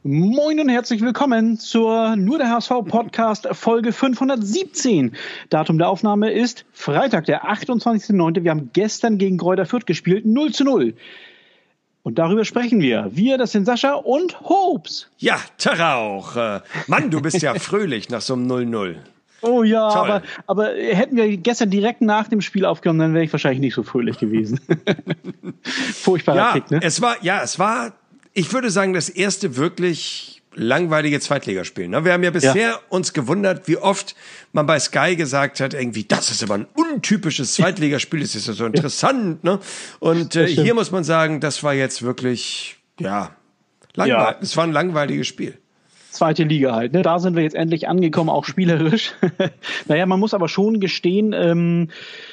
Moin und herzlich willkommen zur Nur der HSV Podcast Folge 517. Datum der Aufnahme ist Freitag, der 28.09. Wir haben gestern gegen Greuther Fürth gespielt, 0:0. Und darüber sprechen wir. Wir, das sind Sascha und Hopes. Ja, Tara auch. Mann, du bist ja fröhlich nach so einem 0:0. Oh ja, aber hätten wir gestern direkt nach dem Spiel aufgenommen, dann wäre ich wahrscheinlich nicht so fröhlich gewesen. Furchtbarer Kick, ne? Es war, ich würde sagen, das erste wirklich langweilige Zweitligaspiel. Ne? Wir haben ja bisher uns gewundert, wie oft man bei Sky gesagt hat, irgendwie, das ist aber ein untypisches Zweitligaspiel, das ist ja so interessant. Ne? Und hier muss man sagen, das war jetzt wirklich, langweilig. Ja. Es war ein langweiliges Spiel. Zweite Liga halt, ne? Da sind wir jetzt endlich angekommen, auch spielerisch. Naja, man muss aber schon gestehen,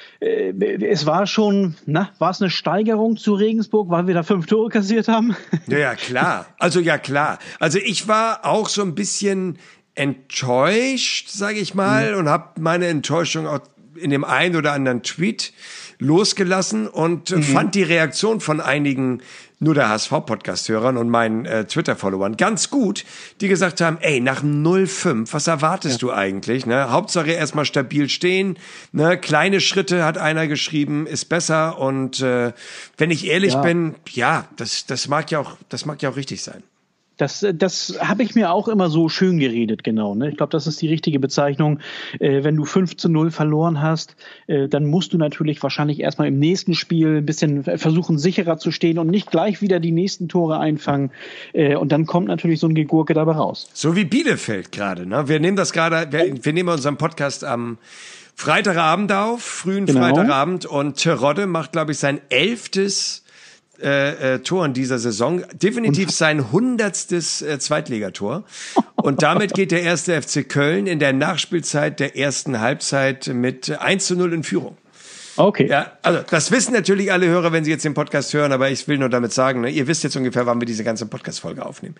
es war schon, war es eine Steigerung zu Regensburg, weil wir da 5 Tore kassiert haben? Ja, klar. Also ich war auch so ein bisschen enttäuscht, sage ich mal, und habe meine Enttäuschung auch in dem einen oder anderen Tweet losgelassen und fand die Reaktion von einigen Nur der HSV-Podcast-Hörern und meinen Twitter-Followern ganz gut, die gesagt haben, nach dem 0:5, was erwartest du eigentlich? Ne? Hauptsache erstmal stabil stehen, ne? Kleine Schritte, hat einer geschrieben, ist besser. Und wenn ich ehrlich bin, das mag ja auch richtig sein. Das habe ich mir auch immer so schön geredet, genau. Ne? Ich glaube, das ist die richtige Bezeichnung. Wenn du 5:0 verloren hast, dann musst du natürlich wahrscheinlich erstmal im nächsten Spiel ein bisschen versuchen, sicherer zu stehen und nicht gleich wieder die nächsten Tore einfangen. Und dann kommt natürlich so ein Gegurke dabei raus. So wie Bielefeld gerade. Ne? Wir nehmen unseren Podcast am Freitagabend auf, frühen Freitagabend. Und Terodde macht, glaube ich, sein 11. Tor in dieser Saison. Definitiv sein 100. Zweitligator. Und damit geht der erste FC Köln in der Nachspielzeit der ersten Halbzeit mit 1:0 in Führung. Okay. Ja, also das wissen natürlich alle Hörer, wenn sie jetzt den Podcast hören, aber ich will nur damit sagen, ihr wisst jetzt ungefähr, wann wir diese ganze Podcast-Folge aufnehmen.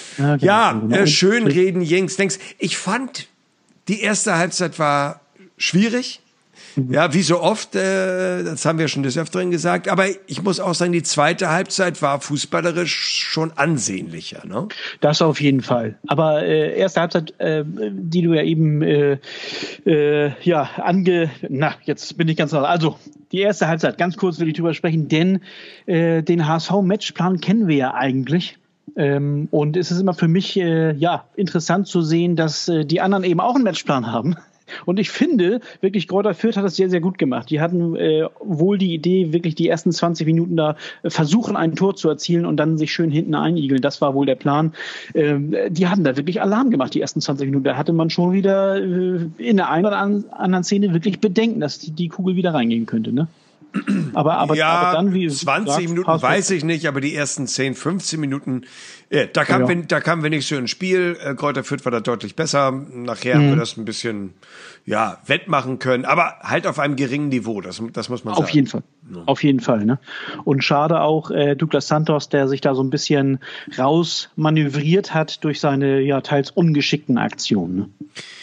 Schön reden, Jungs. Ich fand, die erste Halbzeit war schwierig. Ja, wie so oft, das haben wir schon des Öfteren gesagt, aber ich muss auch sagen, die zweite Halbzeit war fußballerisch schon ansehnlicher, ne? Das auf jeden Fall. Aber erste Halbzeit, die du ja eben jetzt bin ich ganz nah. Also, die erste Halbzeit, ganz kurz will ich drüber sprechen, denn den HSV-Matchplan kennen wir ja eigentlich. Und es ist immer für mich interessant zu sehen, dass die anderen eben auch einen Matchplan haben. Und ich finde, wirklich, Greuther Fürth hat das sehr, sehr gut gemacht. Die hatten wohl die Idee, wirklich die ersten 20 Minuten da versuchen, ein Tor zu erzielen und dann sich schön hinten einigeln. Das war wohl der Plan. Die hatten da wirklich Alarm gemacht, die ersten 20 Minuten. Da hatte man schon wieder in der einen oder anderen Szene wirklich Bedenken, dass die Kugel wieder reingehen könnte, ne? Aber dann, wie 20 Minuten weiß ich nicht, aber die ersten 10, 15 Minuten, da kamen wir nicht so ins Spiel. Greuther Fürth war da deutlich besser. Nachher haben wir das ein bisschen wettmachen können, aber halt auf einem geringen Niveau, das muss man sagen. Auf jeden Fall. Ja. Auf jeden Fall, ne? Und schade auch Douglas Santos, der sich da so ein bisschen rausmanövriert hat durch seine teils ungeschickten Aktionen.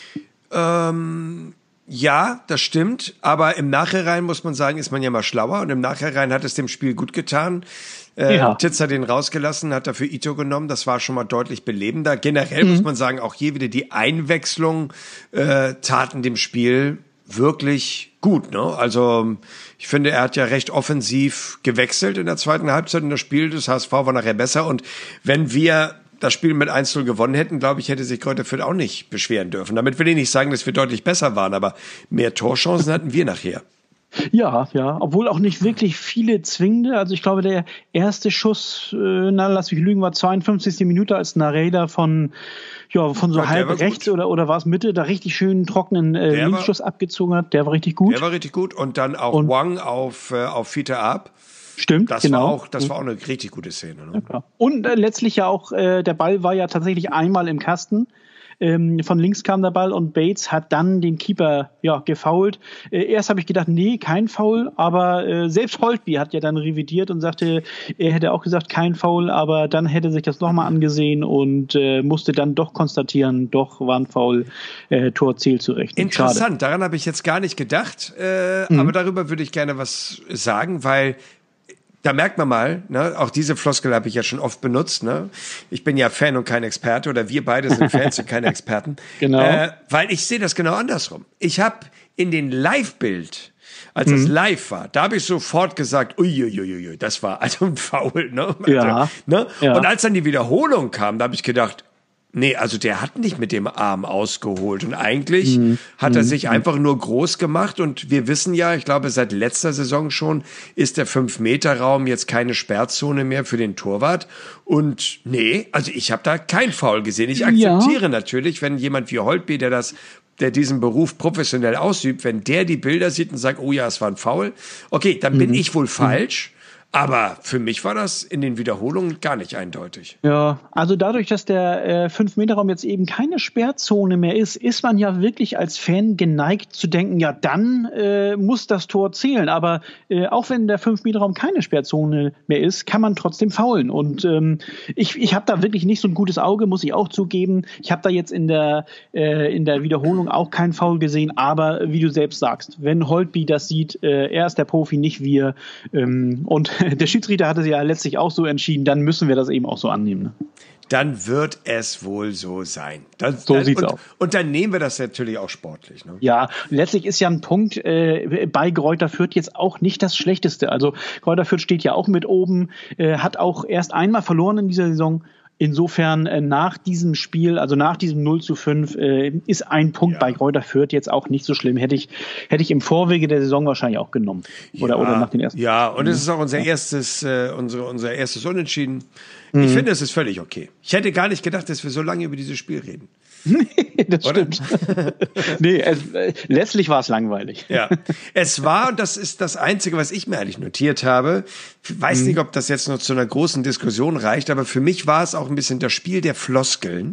Ne? Ja, das stimmt, aber im Nachhinein muss man sagen, ist man ja mal schlauer und im Nachhinein hat es dem Spiel gut getan. Titz hat den rausgelassen, hat dafür Ito genommen, das war schon mal deutlich belebender. Generell muss man sagen, auch hier wieder die Einwechslung taten dem Spiel wirklich gut. Ne? Also ich finde, er hat ja recht offensiv gewechselt in der zweiten Halbzeit und das Spiel des HSV war nachher besser und wenn wir das Spiel mit 1:0 gewonnen hätten, glaube ich, hätte sich Greuther Fürth auch nicht beschweren dürfen. Damit will ich nicht sagen, dass wir deutlich besser waren, aber mehr Torchancen hatten wir nachher. Ja, obwohl auch nicht wirklich viele zwingende. Also ich glaube, der erste Schuss, lass mich lügen, war 52. Minute, als Nareda von so halb rechts oder war es Mitte, da richtig schön trockenen Linksschuss abgezogen hat. Der war richtig gut. Der war richtig gut und dann auch Wang auf Fiete ab. Stimmt, das genau. war auch eine richtig gute Szene. Ne? Ja, und letztlich ja auch, der Ball war ja tatsächlich einmal im Kasten. Von links kam der Ball und Bates hat dann den Keeper gefoult. Erst habe ich gedacht, nee, kein Foul, aber selbst Holtby hat ja dann revidiert und sagte, er hätte auch gesagt, kein Foul, aber dann hätte sich das nochmal angesehen und musste dann doch konstatieren, doch war ein Foul, Tor zählt zurecht. Interessant, schade. Daran habe ich jetzt gar nicht gedacht, aber darüber würde ich gerne was sagen, weil da merkt man mal, ne, auch diese Floskel habe ich ja schon oft benutzt, ne? Ich bin ja Fan und kein Experte, oder wir beide sind Fans und keine Experten. Genau. Weil ich sehe das genau andersrum. Ich habe in den Live-Bild, als es live war, da habe ich sofort gesagt, uiuiuiui, das war also ein Foul, ne? Ja. Ne? Ja. Und als dann die Wiederholung kam, da habe ich gedacht, nee, also der hat nicht mit dem Arm ausgeholt. Und eigentlich hat er sich einfach nur groß gemacht. Und wir wissen ja, ich glaube, seit letzter Saison schon ist der 5-Meter-Raum jetzt keine Sperrzone mehr für den Torwart. Und nee, also ich habe da kein Foul gesehen. Ich akzeptiere natürlich, wenn jemand wie Holtby, der diesen Beruf professionell ausübt, wenn der die Bilder sieht und sagt, oh ja, es war ein Foul, okay, dann bin ich wohl falsch. Aber für mich war das in den Wiederholungen gar nicht eindeutig. Ja, also dadurch, dass der 5-Meter-Raum jetzt eben keine Sperrzone mehr ist man ja wirklich als Fan geneigt zu denken, ja, dann muss das Tor zählen. Aber auch wenn der 5-Meter-Raum keine Sperrzone mehr ist, kann man trotzdem faulen. Und ich habe da wirklich nicht so ein gutes Auge, muss ich auch zugeben. Ich habe da jetzt in der Wiederholung auch keinen Foul gesehen. Aber wie du selbst sagst, wenn Holtby das sieht, er ist der Profi, nicht wir. Und der Schiedsrichter hatte ja letztlich auch so entschieden, dann müssen wir das eben auch so annehmen. Ne? Dann wird es wohl so sein. So sieht's aus. Und dann nehmen wir das natürlich auch sportlich. Ne? Ja, letztlich ist ja ein Punkt bei Greuther Fürth jetzt auch nicht das Schlechteste. Also Greuther Fürth steht ja auch mit oben, hat auch erst einmal verloren in dieser Saison. Insofern nach diesem Spiel, also nach diesem 0:5, ist ein Punkt bei Greuther Fürth jetzt auch nicht so schlimm. Hätte ich im Vorwege der Saison wahrscheinlich auch genommen. Oder nach den ersten. Ja, und es ist auch unser erstes Unentschieden. Ich finde, es ist völlig okay. Ich hätte gar nicht gedacht, dass wir so lange über dieses Spiel reden. Das stimmt. Nee, letztlich war es langweilig. Ja, es war, und das ist das Einzige, was ich mir eigentlich notiert habe. Ich weiß nicht, ob das jetzt noch zu einer großen Diskussion reicht, aber für mich war es auch ein bisschen das Spiel der Floskeln.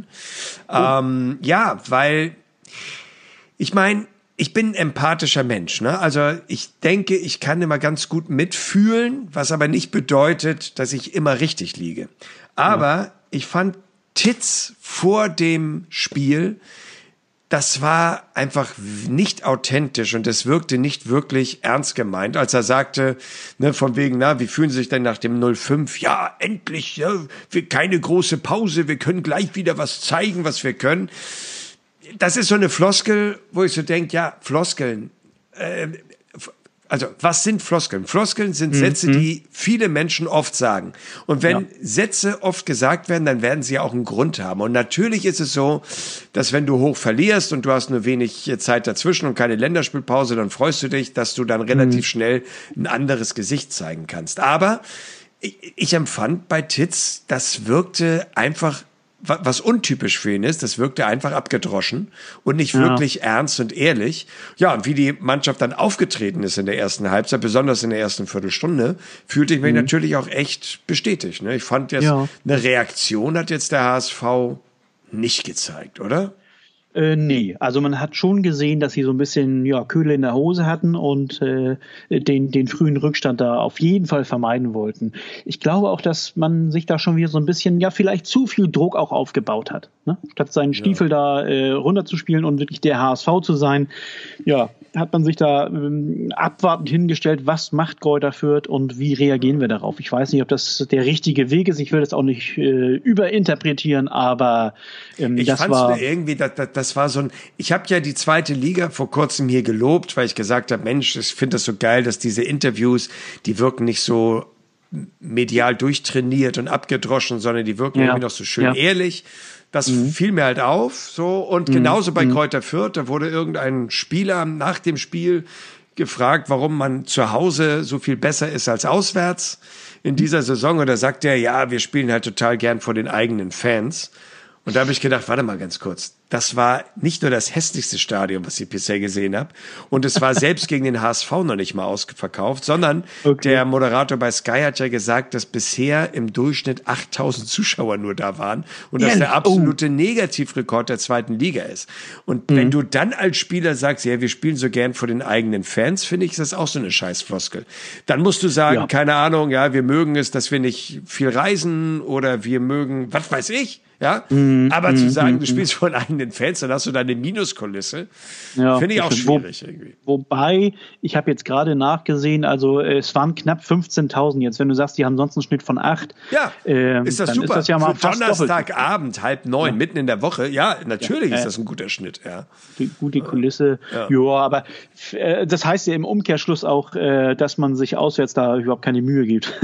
Ja, weil ich meine, ich bin ein empathischer Mensch, ne? Also ich denke, ich kann immer ganz gut mitfühlen, was aber nicht bedeutet, dass ich immer richtig liege. Aber ich fand Titz vor dem Spiel, das war einfach nicht authentisch und es wirkte nicht wirklich ernst gemeint, als er sagte, ne, von wegen, wie fühlen Sie sich denn nach dem 0:5? Ja, endlich, ja, keine große Pause, wir können gleich wieder was zeigen, was wir können. Das ist so eine Floskel, wo ich so denke, ja, Floskeln, also, was sind Floskeln? Floskeln sind Sätze, die viele Menschen oft sagen. Und wenn Sätze oft gesagt werden, dann werden sie ja auch einen Grund haben. Und natürlich ist es so, dass wenn du hoch verlierst und du hast nur wenig Zeit dazwischen und keine Länderspielpause, dann freust du dich, dass du dann relativ schnell ein anderes Gesicht zeigen kannst. Aber ich empfand bei Titz, das wirkte einfach, was untypisch für ihn ist, das wirkte einfach abgedroschen und nicht wirklich ernst und ehrlich. Ja, und wie die Mannschaft dann aufgetreten ist in der ersten Halbzeit, besonders in der ersten Viertelstunde, fühlte ich mich natürlich auch echt bestätigt. Ne? Ich fand jetzt, eine Reaktion hat jetzt der HSV nicht gezeigt, oder? Nee, also man hat schon gesehen, dass sie so ein bisschen Köhle in der Hose hatten und den frühen Rückstand da auf jeden Fall vermeiden wollten. Ich glaube auch, dass man sich da schon wieder so ein bisschen, vielleicht zu viel Druck auch aufgebaut hat. Ne? Statt seinen Stiefel da runterzuspielen und wirklich der HSV zu sein, hat man sich da abwartend hingestellt, was macht Greuther Fürth und wie reagieren wir darauf. Ich weiß nicht, ob das der richtige Weg ist. Ich will das auch nicht überinterpretieren, aber das war irgendwie, das war so ein, ich habe ja die zweite Liga vor kurzem hier gelobt, weil ich gesagt habe, Mensch, ich finde das so geil, dass diese Interviews, die wirken nicht so medial durchtrainiert und abgedroschen, sondern die wirken irgendwie noch so schön ehrlich. Das fiel mir halt auf, so. Und genauso bei Greuther Fürth, da wurde irgendein Spieler nach dem Spiel gefragt, warum man zu Hause so viel besser ist als auswärts in dieser Saison. Und da sagt er, wir spielen halt total gern vor den eigenen Fans. Und da habe ich gedacht, warte mal ganz kurz. Das war nicht nur das hässlichste Stadion, was ich bisher gesehen habe. Und es war selbst gegen den HSV noch nicht mal ausverkauft, sondern der Moderator bei Sky hat ja gesagt, dass bisher im Durchschnitt 8.000 Zuschauer nur da waren und das der absolute Negativrekord der zweiten Liga ist. Und wenn du dann als Spieler sagst, wir spielen so gern vor den eigenen Fans, finde ich, ist das auch so eine Scheißfloskel. Dann musst du sagen, keine Ahnung, wir mögen es, dass wir nicht viel reisen oder wir mögen, was weiß ich. Ja, aber zu sagen, du spielst vor eigenen Fans, dann hast du da eine Minuskulisse, finde ich auch schwierig irgendwie. Wobei, ich habe jetzt gerade nachgesehen, also es waren knapp 15.000 jetzt. Wenn du sagst, die haben sonst einen Schnitt von 8. Ja, ist das dann super. Ist das ja mal für Donnerstagabend, 8:30, mitten in der Woche. Ja, natürlich ist das ein guter Schnitt. Ja. Die gute Kulisse. Ja, aber das heißt ja im Umkehrschluss auch, dass man sich auswärts da überhaupt keine Mühe gibt.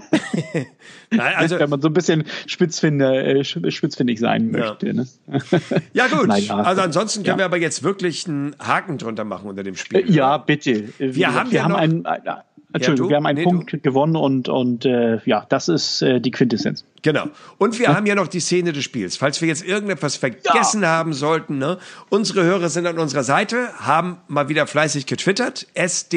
Nein, also, wenn man so ein bisschen spitzfindig sein möchte. Ne? Ja gut, also ansonsten können wir aber jetzt wirklich einen Haken drunter machen unter dem Spiel. Ja, bitte. Wir haben einen Punkt gewonnen und das ist die Quintessenz. Genau. Und wir haben ja noch die Szene des Spiels. Falls wir jetzt irgendetwas vergessen haben sollten, ne? Unsere Hörer sind an unserer Seite, haben mal wieder fleißig getwittert.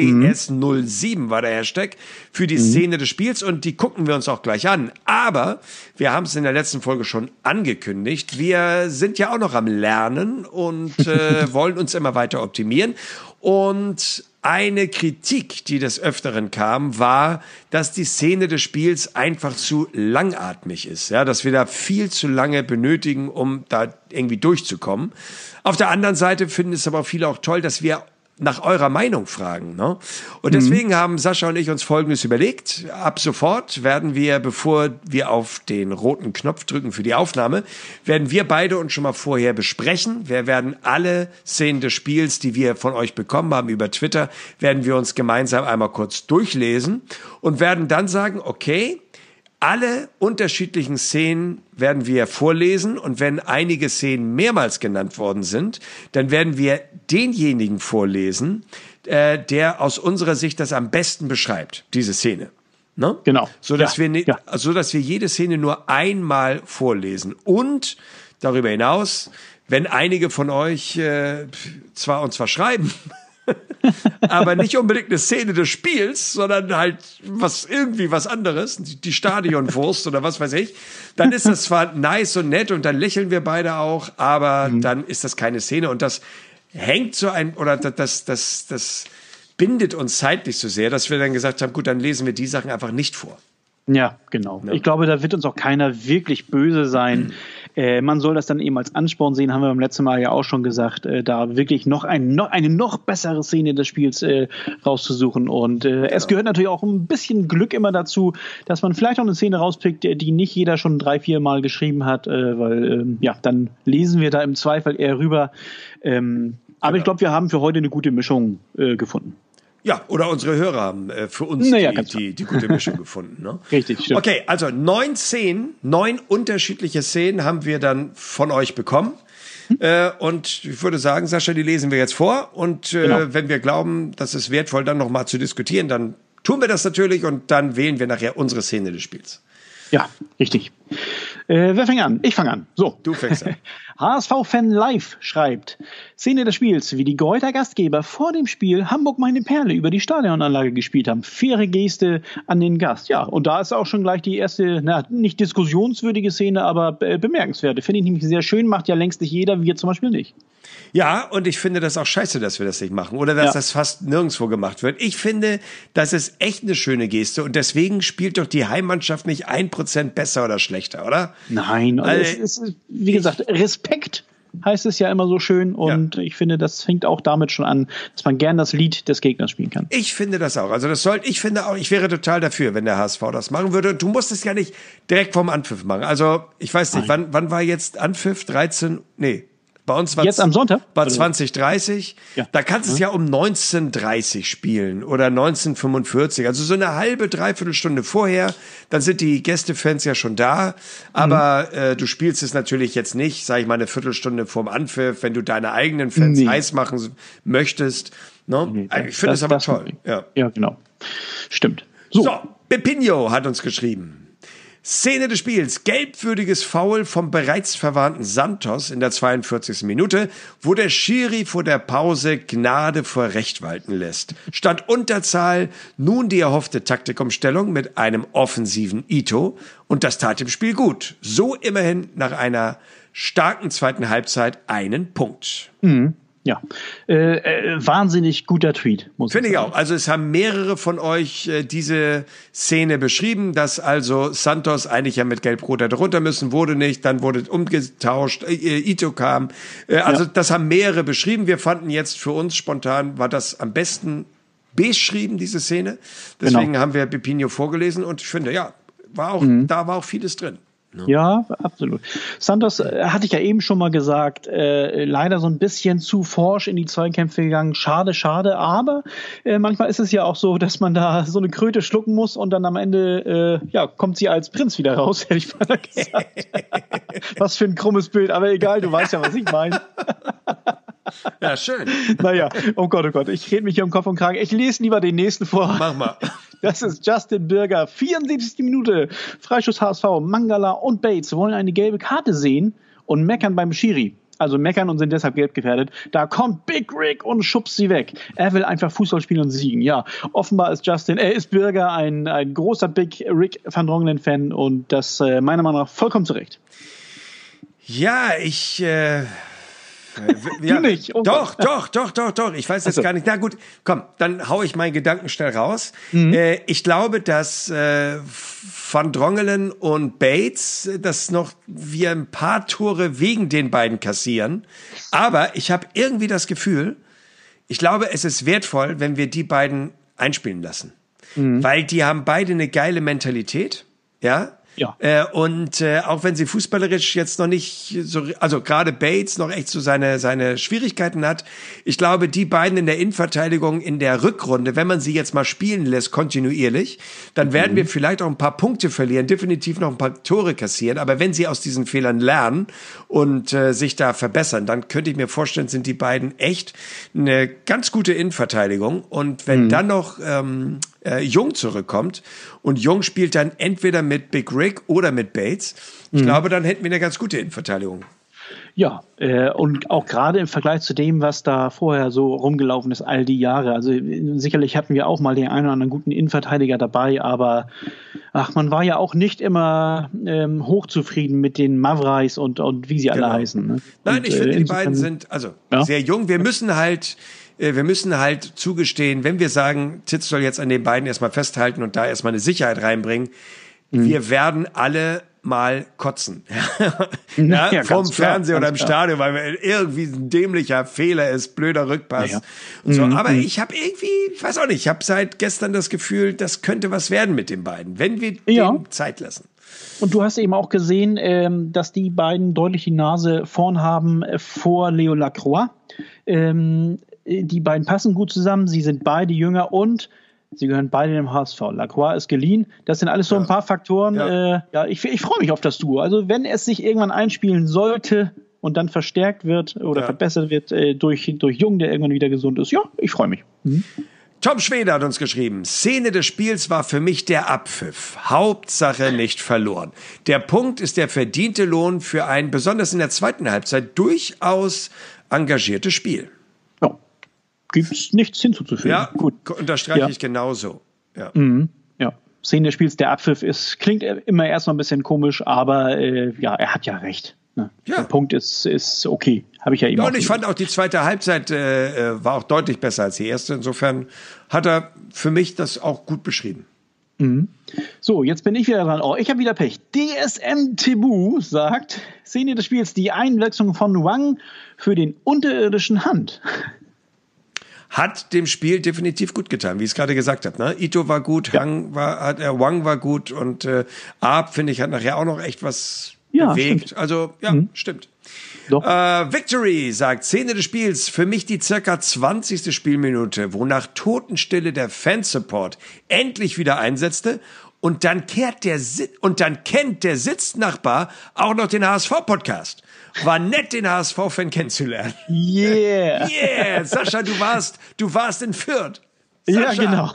SDS07 war der Hashtag für die Szene des Spiels und die gucken wir uns auch gleich an. Aber wir haben es in der letzten Folge schon angekündigt. Wir sind ja auch noch am Lernen und wollen uns immer weiter optimieren. Und eine Kritik, die des Öfteren kam, war, dass die Szene des Spiels einfach zu langatmig ist. Ja, dass wir da viel zu lange benötigen, um da irgendwie durchzukommen. Auf der anderen Seite finden es aber viele auch toll, dass wir nach eurer Meinung fragen. Ne? Und deswegen haben Sascha und ich uns Folgendes überlegt. Ab sofort werden wir, bevor wir auf den roten Knopf drücken für die Aufnahme, werden wir beide uns schon mal vorher besprechen. Wir werden alle Szenen des Spiels, die wir von euch bekommen haben über Twitter, werden wir uns gemeinsam einmal kurz durchlesen und werden dann sagen, okay, alle unterschiedlichen Szenen werden wir vorlesen und wenn einige Szenen mehrmals genannt worden sind, dann werden wir denjenigen vorlesen, der aus unserer Sicht das am besten beschreibt, diese Szene. Ne? Genau. Sodass wir jede Szene nur einmal vorlesen. Und darüber hinaus, wenn einige von euch zwar schreiben, aber nicht unbedingt eine Szene des Spiels, sondern halt was anderes, die Stadionwurst oder was weiß ich, dann ist das zwar nice und nett und dann lächeln wir beide auch, aber dann ist das keine Szene und das hängt das bindet uns zeitlich so sehr, dass wir dann gesagt haben, gut, dann lesen wir die Sachen einfach nicht vor. Ja, genau. Ja. Ich glaube, da wird uns auch keiner wirklich böse sein. Man soll das dann eben als Ansporn sehen, haben wir beim letzten Mal ja auch schon gesagt, da wirklich noch eine noch bessere Szene des Spiels rauszusuchen. Und es gehört natürlich auch ein bisschen Glück immer dazu, dass man vielleicht auch eine Szene rauspickt, die nicht jeder schon 3-4 Mal geschrieben hat, weil dann lesen wir da im Zweifel eher rüber. Aber ich glaube, wir haben für heute eine gute Mischung gefunden. Ja, oder unsere Hörer haben für uns die gute Mischung gefunden. Ne? Richtig, stimmt. Okay, also 9 unterschiedliche Szenen haben wir dann von euch bekommen. Und ich würde sagen, Sascha, die lesen wir jetzt vor. Und wenn wir glauben, das ist wertvoll, dann nochmal zu diskutieren, dann tun wir das natürlich und dann wählen wir nachher unsere Szene des Spiels. Ja, richtig. Wer fängt an? Ich fange an. So. Du fängst an. HSV-Fan Live schreibt, Szene des Spiels, wie die Greuther Gastgeber vor dem Spiel Hamburg meine Perle über die Stadionanlage gespielt haben. Faire Geste an den Gast. Ja, und da ist auch schon gleich die erste, nicht diskussionswürdige Szene, aber bemerkenswerte. Finde ich nämlich sehr schön, macht ja längst nicht jeder, wir zum Beispiel nicht. Ja, und ich finde das auch scheiße, dass wir das nicht machen oder dass das fast nirgendwo gemacht wird. Ich finde, das ist echt eine schöne Geste und deswegen spielt doch die Heimmannschaft nicht 1% besser oder schlechter, oder? Nein, es ist, wie gesagt, Respekt heißt es ja immer so schön und ich finde, das fängt auch damit schon an, dass man gern das Lied des Gegners spielen kann. Ich finde das auch. Also ich wäre total dafür, wenn der HSV das machen würde. Du musst es ja nicht direkt vorm Anpfiff machen. Also, ich weiß nicht, wann war jetzt Anpfiff? 13? Nee. Bei uns war jetzt am Sonntag? War 20:30. Ja. Da kannst du es ja um 19:30 spielen oder 19:45. Also so eine halbe, dreiviertel Stunde vorher. Dann sind die Gästefans ja schon da. Aber du spielst es natürlich jetzt nicht, sag ich mal, eine Viertelstunde vorm Anpfiff, wenn du deine eigenen Fans heiß machen möchtest. No? Ich finde es aber toll. Ja, genau. Stimmt. So, Pepinho hat uns geschrieben. Szene des Spiels, gelbwürdiges Foul vom bereits verwarnten Santos in der 42. Minute, wo der Schiri vor der Pause Gnade vor Recht walten lässt. Statt Unterzahl nun die erhoffte Taktikumstellung mit einem offensiven Ito und das tat dem Spiel gut. So immerhin nach einer starken zweiten Halbzeit einen Punkt. Ja, wahnsinnig guter Tweet, muss ich sagen. Finde ich auch. Also es haben mehrere von euch diese Szene beschrieben, dass also Santos eigentlich ja mit Gelb-Rot hätte runter müssen, wurde nicht, dann wurde umgetauscht, Ito kam. Also das haben mehrere beschrieben. Wir fanden jetzt für uns spontan, war das am besten beschrieben, diese Szene. Deswegen haben wir Pepinho vorgelesen und ich finde, ja, da war auch vieles drin. Ja, absolut. Santos, hatte ich ja eben schon mal gesagt, leider so ein bisschen zu forsch in die Zweikämpfe gegangen. Schade, aber manchmal ist es ja auch so, dass man da so eine Kröte schlucken muss und dann am Ende kommt sie als Prinz wieder raus, hätte ich mal gesagt. Was für ein krummes Bild, aber egal, du weißt ja, was ich meine. Ja, schön. Naja, oh Gott, ich rede mich hier um Kopf und Kragen. Ich lese lieber den nächsten vor. Mach mal. Das ist Justin Birger, 74. Minute, Freischuss HSV, Mangala und Bates wollen eine gelbe Karte sehen und meckern beim Schiri. Also meckern und sind deshalb gelb gefährdet. Da kommt Big Rick und schubst sie weg. Er will einfach Fußball spielen und siegen. Ja, offenbar ist Birger ein großer Big Rick Van Drongelen-Fan und das meiner Meinung nach vollkommen zu Recht. Ja, du nicht? Oh doch. Ich weiß jetzt gar nicht. Na gut, komm, dann hau ich meinen Gedanken schnell raus. Ich glaube, dass Van Drongelen und Bates das noch wir ein paar Tore wegen den beiden kassieren. Aber ich habe irgendwie das Gefühl, ich glaube, es ist wertvoll, wenn wir die beiden einspielen lassen. Weil die haben beide eine geile Mentalität, ja. Ja. Und auch wenn sie fußballerisch jetzt noch nicht so, also gerade Bates noch echt so seine Schwierigkeiten hat, ich glaube, die beiden in der Innenverteidigung in der Rückrunde, wenn man sie jetzt mal spielen lässt, kontinuierlich, dann werden wir vielleicht auch ein paar Punkte verlieren, definitiv noch ein paar Tore kassieren, aber wenn sie aus diesen Fehlern lernen und sich da verbessern, dann könnte ich mir vorstellen, sind die beiden echt eine ganz gute Innenverteidigung und wenn dann noch Jung zurückkommt und Jung spielt dann entweder mit Big Rick oder mit Bates. Ich glaube, dann hätten wir eine ganz gute Innenverteidigung. Ja, und auch gerade im Vergleich zu dem, was da vorher so rumgelaufen ist, all die Jahre. Also sicherlich hatten wir auch mal den einen oder anderen guten Innenverteidiger dabei, aber man war ja auch nicht immer hochzufrieden mit den Mavrais und wie sie alle heißen. Ne? Nein, ich finde, die beiden sind sehr jung. Wir müssen halt zugestehen, wenn wir sagen, Titz soll jetzt an den beiden erstmal festhalten und da erstmal eine Sicherheit reinbringen, wir werden alle mal kotzen. Vom Fernseher oder im Stadion, weil irgendwie ein dämlicher Fehler ist, blöder Rückpass und so. Aber ich habe irgendwie, ich weiß auch nicht, ich habe seit gestern das Gefühl, das könnte was werden mit den beiden, wenn wir denen Zeit lassen. Und du hast eben auch gesehen, dass die beiden deutlich die Nase vorn haben vor Leo Lacroix. Die beiden passen gut zusammen, sie sind beide jünger und sie gehören beide dem HSV. Lacroix ist geliehen. Das sind alles so ein paar Faktoren. Ich freue mich auf das Duo. Also wenn es sich irgendwann einspielen sollte und dann verstärkt wird oder verbessert wird durch Jung, der irgendwann wieder gesund ist, ich freue mich. Tom Schwede hat uns geschrieben, Szene des Spiels war für mich der Abpfiff. Hauptsache nicht verloren. Der Punkt ist der verdiente Lohn für ein, besonders in der zweiten Halbzeit, durchaus engagiertes Spiel. Gibt es nichts hinzuzufügen. Ja, gut. Unterstreiche ich genauso. Ja. Szene des Spiels, der Abpfiff klingt immer erstmal ein bisschen komisch, aber er hat ja recht. Ne? Der Punkt ist okay. Habe ich ja eben auch und ich fand auch die zweite Halbzeit war auch deutlich besser als die erste. Insofern hat er für mich das auch gut beschrieben. So, jetzt bin ich wieder dran. Ich habe wieder Pech. DSM Tebu sagt, Szene des Spiels, die Einwechslung von Wang für den unterirdischen Hand. Hat dem Spiel definitiv gut getan, wie ich es gerade gesagt habe. Ne? Ito war gut, Wang war gut und Arp, finde ich, hat nachher auch noch echt was bewegt. Stimmt. Also, stimmt. Victory sagt, Szene des Spiels, für mich die circa 20. Spielminute, wo nach Totenstille der Fansupport endlich wieder einsetzte und dann kennt der Sitznachbar auch noch den HSV-Podcast. War nett, den HSV-Fan kennenzulernen. Yeah. Sascha, du warst in Fürth. Sascha. Ja, genau.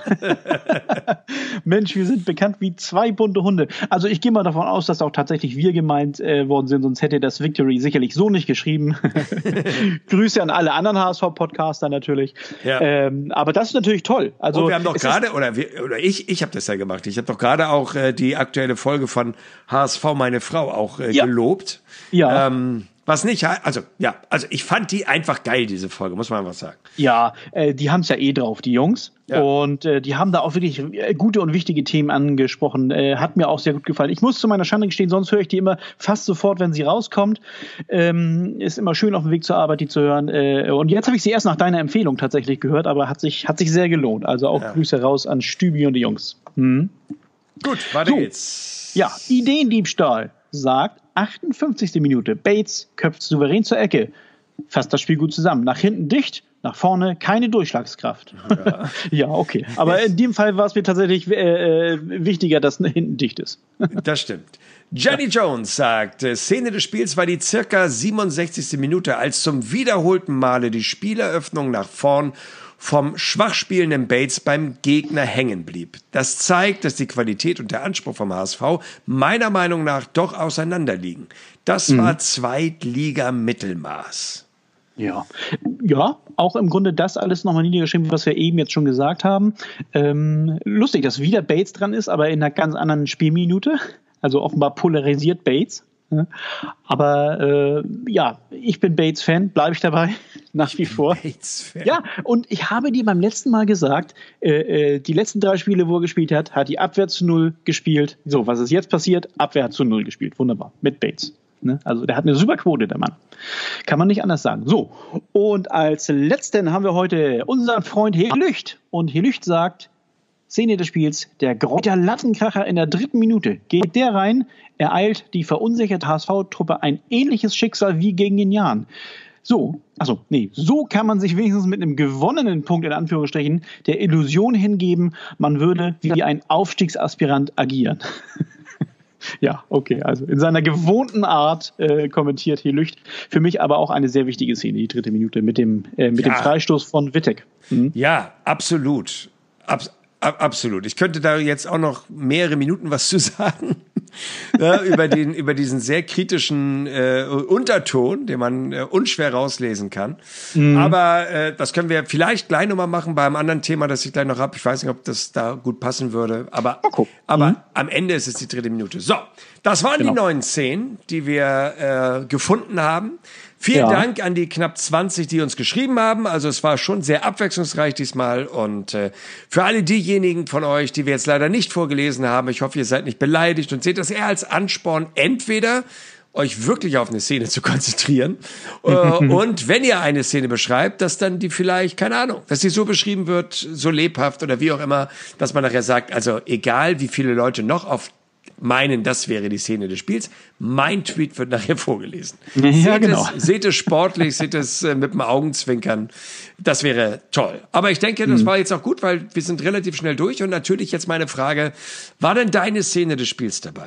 Mensch, wir sind bekannt wie zwei bunte Hunde. Also ich gehe mal davon aus, dass auch tatsächlich wir gemeint worden sind, sonst hätte das Victory sicherlich so nicht geschrieben. Grüße an alle anderen HSV-Podcaster natürlich. Ja. Aber das ist natürlich toll. Also wir haben doch gerade, ich habe das ja gemacht, ich habe doch gerade auch die aktuelle Folge von HSV, meine Frau, auch gelobt. Ja. Was nicht, also ich fand die einfach geil, diese Folge, muss man einfach sagen. Ja, die haben es ja eh drauf, die Jungs. Ja. Und die haben da auch wirklich gute und wichtige Themen angesprochen. Hat mir auch sehr gut gefallen. Ich muss zu meiner Schande gestehen, sonst höre ich die immer fast sofort, wenn sie rauskommt. Ist immer schön auf dem Weg zur Arbeit, die zu hören. Und jetzt habe ich sie erst nach deiner Empfehlung tatsächlich gehört, aber hat sich sehr gelohnt. Also auch Grüße raus an Stübi und die Jungs. Gut, weiter geht's. Ja, Ideendiebstahl sagt 58. Minute. Bates köpft souverän zur Ecke. Fasst das Spiel gut zusammen. Nach hinten dicht, nach vorne keine Durchschlagskraft. Ja, ja, okay. Aber in dem Fall war es mir tatsächlich wichtiger, dass hinten dicht ist. Das stimmt. Jenny Jones sagt, Szene des Spiels war die circa 67. Minute, als zum wiederholten Male die Spieleröffnung nach vorn vom schwach spielenden Bates beim Gegner hängen blieb. Das zeigt, dass die Qualität und der Anspruch vom HSV meiner Meinung nach doch auseinanderliegen. Das war Zweitliga-Mittelmaß. Ja, auch im Grunde das alles nochmal niedergeschrieben, was wir eben jetzt schon gesagt haben. Lustig, dass wieder Bates dran ist, aber in einer ganz anderen Spielminute. Also offenbar polarisiert Bates. Aber ich bin Bates-Fan, bleibe ich dabei, nach wie vor. Bates-Fan. Ja, und ich habe dir beim letzten Mal gesagt, die letzten 3 Spiele, wo er gespielt hat, hat die Abwehr zu 0 gespielt. So, was ist jetzt passiert? Abwehr hat zu 0 gespielt. Wunderbar, mit Bates. Ne? Also der hat eine super Quote, der Mann. Kann man nicht anders sagen. So, und als letzten haben wir heute unseren Freund Helücht. Und Helücht sagt, Szene des Spiels, der Greuther Lattenkracher in der 3. Minute. Geht der rein, ereilt die verunsicherte HSV-Truppe ein ähnliches Schicksal wie gegen den Jahn. So kann man sich wenigstens mit einem gewonnenen Punkt in Anführungsstrichen der Illusion hingeben, man würde wie ein Aufstiegsaspirant agieren. Ja, okay, also in seiner gewohnten Art kommentiert hier Lücht. Für mich aber auch eine sehr wichtige Szene, die 3. Minute mit dem Freistoß von Wittek. Ja, absolut. Absolut. Ich könnte da jetzt auch noch mehrere Minuten was zu sagen. über diesen sehr kritischen Unterton, den man unschwer rauslesen kann. Aber das können wir vielleicht gleich nochmal machen bei einem anderen Thema, das ich gleich noch habe. Ich weiß nicht, ob das da gut passen würde. Aber am Ende ist es die 3. Minute. So, das waren die 9 Szenen, die wir gefunden haben. Vielen Dank an die knapp 20, die uns geschrieben haben. Also es war schon sehr abwechslungsreich diesmal. Und für alle diejenigen von euch, die wir jetzt leider nicht vorgelesen haben, ich hoffe, ihr seid nicht beleidigt und seht das eher als Ansporn, entweder euch wirklich auf eine Szene zu konzentrieren und wenn ihr eine Szene beschreibt, dass dann die vielleicht, keine Ahnung, dass die so beschrieben wird, so lebhaft oder wie auch immer, dass man nachher sagt, also egal wie viele Leute noch auf meinen, das wäre die Szene des Spiels. Mein Tweet wird nachher vorgelesen. Ja, genau. Seht es sportlich, seht es mit dem Augenzwinkern. Das wäre toll. Aber ich denke, das war jetzt auch gut, weil wir sind relativ schnell durch. Und natürlich jetzt meine Frage, war denn deine Szene des Spiels dabei?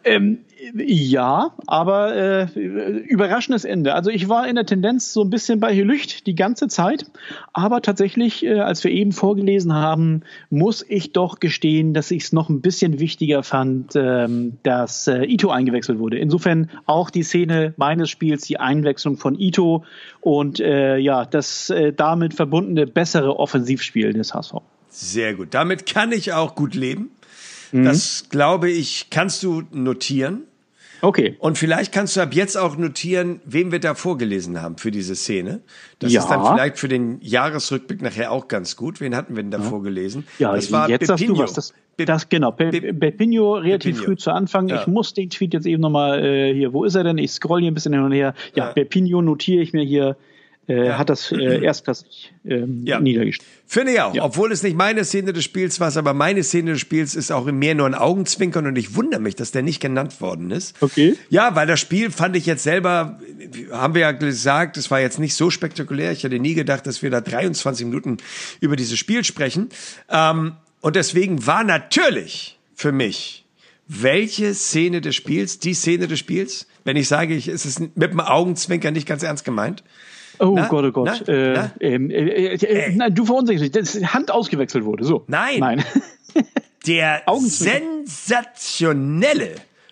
Ja, aber überraschendes Ende. Also ich war in der Tendenz so ein bisschen bei Helücht die ganze Zeit, aber tatsächlich, als wir eben vorgelesen haben, muss ich doch gestehen, dass ich es noch ein bisschen wichtiger fand, dass Ito eingewechselt wurde. Insofern auch die Szene meines Spiels, die Einwechslung von Ito und das damit verbundene bessere Offensivspiel des HSV. Sehr gut. Damit kann ich auch gut leben. Das, glaube ich, kannst du notieren. Okay. Und vielleicht kannst du ab jetzt auch notieren, wen wir da vorgelesen haben für diese Szene. Das ist dann vielleicht für den Jahresrückblick nachher auch ganz gut. Wen hatten wir denn da vorgelesen? Ja, das war jetzt Pepinho. Hast du was. Genau, Pepinho relativ früh zu Anfang. Ja. Ich muss den Tweet jetzt eben nochmal hier, wo ist er denn? Ich scroll hier ein bisschen hin und her. Ja, Pepinho notiere ich mir hier. Hat das erstklassig niedergestellt. Finde ich auch. Ja. Obwohl es nicht meine Szene des Spiels war, aber meine Szene des Spiels ist auch mehr nur ein Augenzwinkern und ich wundere mich, dass der nicht genannt worden ist. Okay. Ja, weil das Spiel fand ich jetzt selber, haben wir ja gesagt, es war jetzt nicht so spektakulär. Ich hätte nie gedacht, dass wir da 23 Minuten über dieses Spiel sprechen. Und deswegen war natürlich für mich, welche Szene des Spiels, die Szene des Spiels, wenn ich sage, es ist mit dem Augenzwinkern nicht ganz ernst gemeint. Oh Gott, oh Gott. Nein, du verunsicherst mich, dass Hand ausgewechselt wurde. So. Nein. Der sensationelle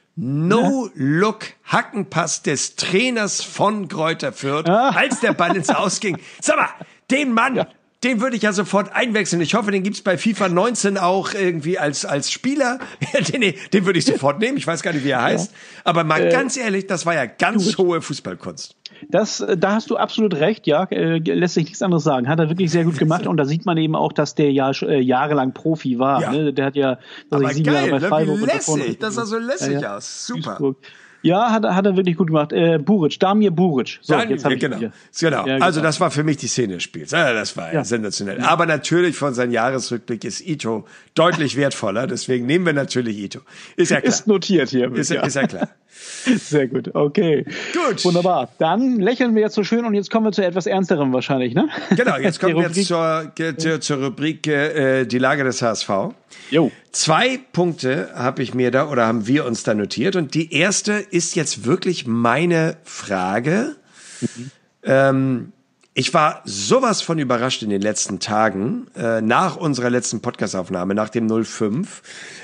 No-Look-Hackenpass des Trainers von Greuther Fürth, als der Ball ins Ausging. Sag mal, den Mann, den würde ich ja sofort einwechseln. Ich hoffe, den gibt's bei FIFA 19 auch irgendwie als Spieler. Den würde ich sofort nehmen. Ich weiß gar nicht, wie er heißt. Aber mal ganz ehrlich, das war ja ganz hohe Fußballkunst. Da hast du absolut recht, ja, lässt sich nichts anderes sagen. Hat er wirklich sehr gut gemacht und da sieht man eben auch, dass der ja jahrelang Profi war. Ja. Ne? Der hat ja 7 Jahre bei Freiburg. Wie lässig, das sah so lässig aus. Super. Duisburg. Ja, hat er wirklich gut gemacht. Damir Buric. So, jetzt genau. Also das war für mich die Szene des Spiels. Das war sensationell. Aber natürlich von seinem Jahresrückblick ist Ito deutlich wertvoller. Deswegen nehmen wir natürlich Ito. Ist ja klar. Ist notiert hier. Ist ja klar. Sehr gut, okay. Gut. Wunderbar. Dann lächeln wir jetzt so schön und jetzt kommen wir zu etwas Ernsterem wahrscheinlich, ne? Genau, jetzt kommen wir jetzt zur Rubrik die Lage des HSV. Jo. 2 Punkte haben wir uns da notiert und die erste ist jetzt wirklich meine Frage. Ich war sowas von überrascht in den letzten Tagen, nach unserer letzten Podcastaufnahme, nach dem 05,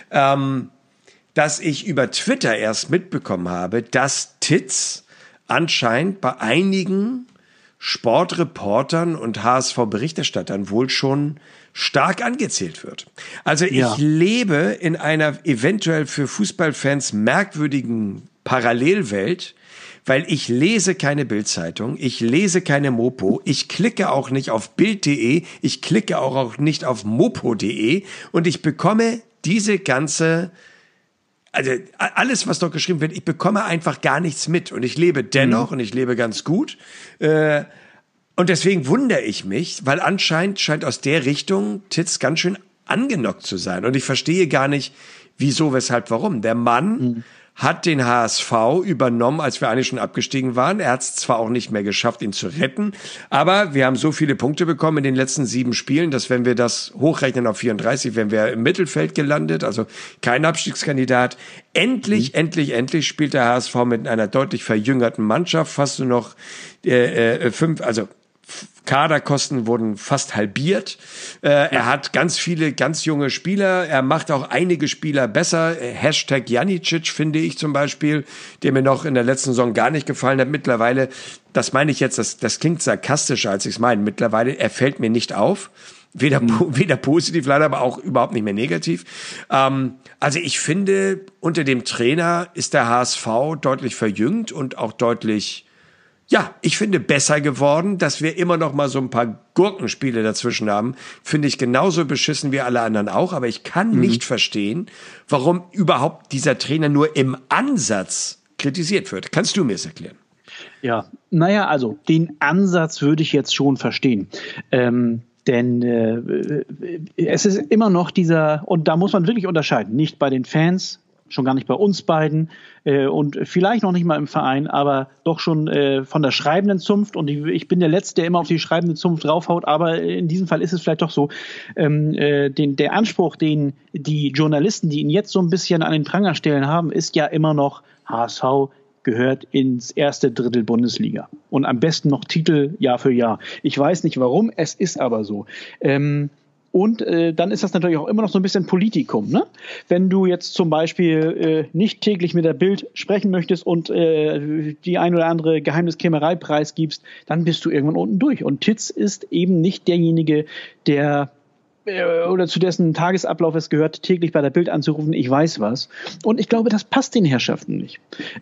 dass ich über Twitter erst mitbekommen habe, dass Titz anscheinend bei einigen Sportreportern und HSV-Berichterstattern wohl schon stark angezählt wird. Also ich lebe in einer eventuell für Fußballfans merkwürdigen Parallelwelt, weil ich lese keine Bild-Zeitung, ich lese keine Mopo, ich klicke auch nicht auf Bild.de, ich klicke auch nicht auf mopo.de und ich bekomme diese ganze... Also alles, was dort geschrieben wird, ich bekomme einfach gar nichts mit. Und ich lebe dennoch und ich lebe ganz gut. Und deswegen wundere ich mich, weil anscheinend scheint aus der Richtung Titz ganz schön angenockt zu sein. Und ich verstehe gar nicht, wieso, weshalb, warum. Der Mann hat den HSV übernommen, als wir eigentlich schon abgestiegen waren. Er hat es zwar auch nicht mehr geschafft, ihn zu retten, aber wir haben so viele Punkte bekommen in den letzten 7 Spielen, dass wenn wir das hochrechnen auf 34, wären wir im Mittelfeld gelandet, also kein Abstiegskandidat. Endlich spielt der HSV mit einer deutlich verjüngerten Mannschaft, fast nur noch 5, also Kaderkosten wurden fast halbiert. Er hat ganz viele, ganz junge Spieler. Er macht auch einige Spieler besser. Hashtag Janicic finde ich zum Beispiel, der mir noch in der letzten Saison gar nicht gefallen hat. Mittlerweile, das meine ich jetzt, das klingt sarkastischer, als ich es meine. Mittlerweile, er fällt mir nicht auf. Weder positiv leider, aber auch überhaupt nicht mehr negativ. Also ich finde, unter dem Trainer ist der HSV deutlich verjüngt und auch deutlich... Ja, ich finde besser geworden, dass wir immer noch mal so ein paar Gurkenspiele dazwischen haben. Finde ich genauso beschissen wie alle anderen auch. Aber ich kann nicht verstehen, warum überhaupt dieser Trainer nur im Ansatz kritisiert wird. Kannst du mir das erklären? Ja, naja, also den Ansatz würde ich jetzt schon verstehen. Denn es ist immer noch dieser, und da muss man wirklich unterscheiden, nicht bei den Fans, schon gar nicht bei uns beiden und vielleicht noch nicht mal im Verein, aber doch schon von der schreibenden Zunft. Und ich bin der Letzte, der immer auf die schreibende Zunft draufhaut, aber in diesem Fall ist es vielleicht doch so. Der Anspruch, den die Journalisten, die ihn jetzt so ein bisschen an den Pranger stellen haben, ist ja immer noch, HSV gehört ins erste Drittel Bundesliga. Und am besten noch Titel Jahr für Jahr. Ich weiß nicht warum, es ist aber so. Und dann ist das natürlich auch immer noch so ein bisschen Politikum, ne? Wenn du jetzt zum Beispiel nicht täglich mit der Bild sprechen möchtest und die ein oder andere Geheimniskrämerei preisgibst, dann bist du irgendwann unten durch. Und Titz ist eben nicht derjenige, der oder zu dessen Tagesablauf es gehört, täglich bei der Bild anzurufen, ich weiß was. Und ich glaube, das passt den Herrschaften nicht.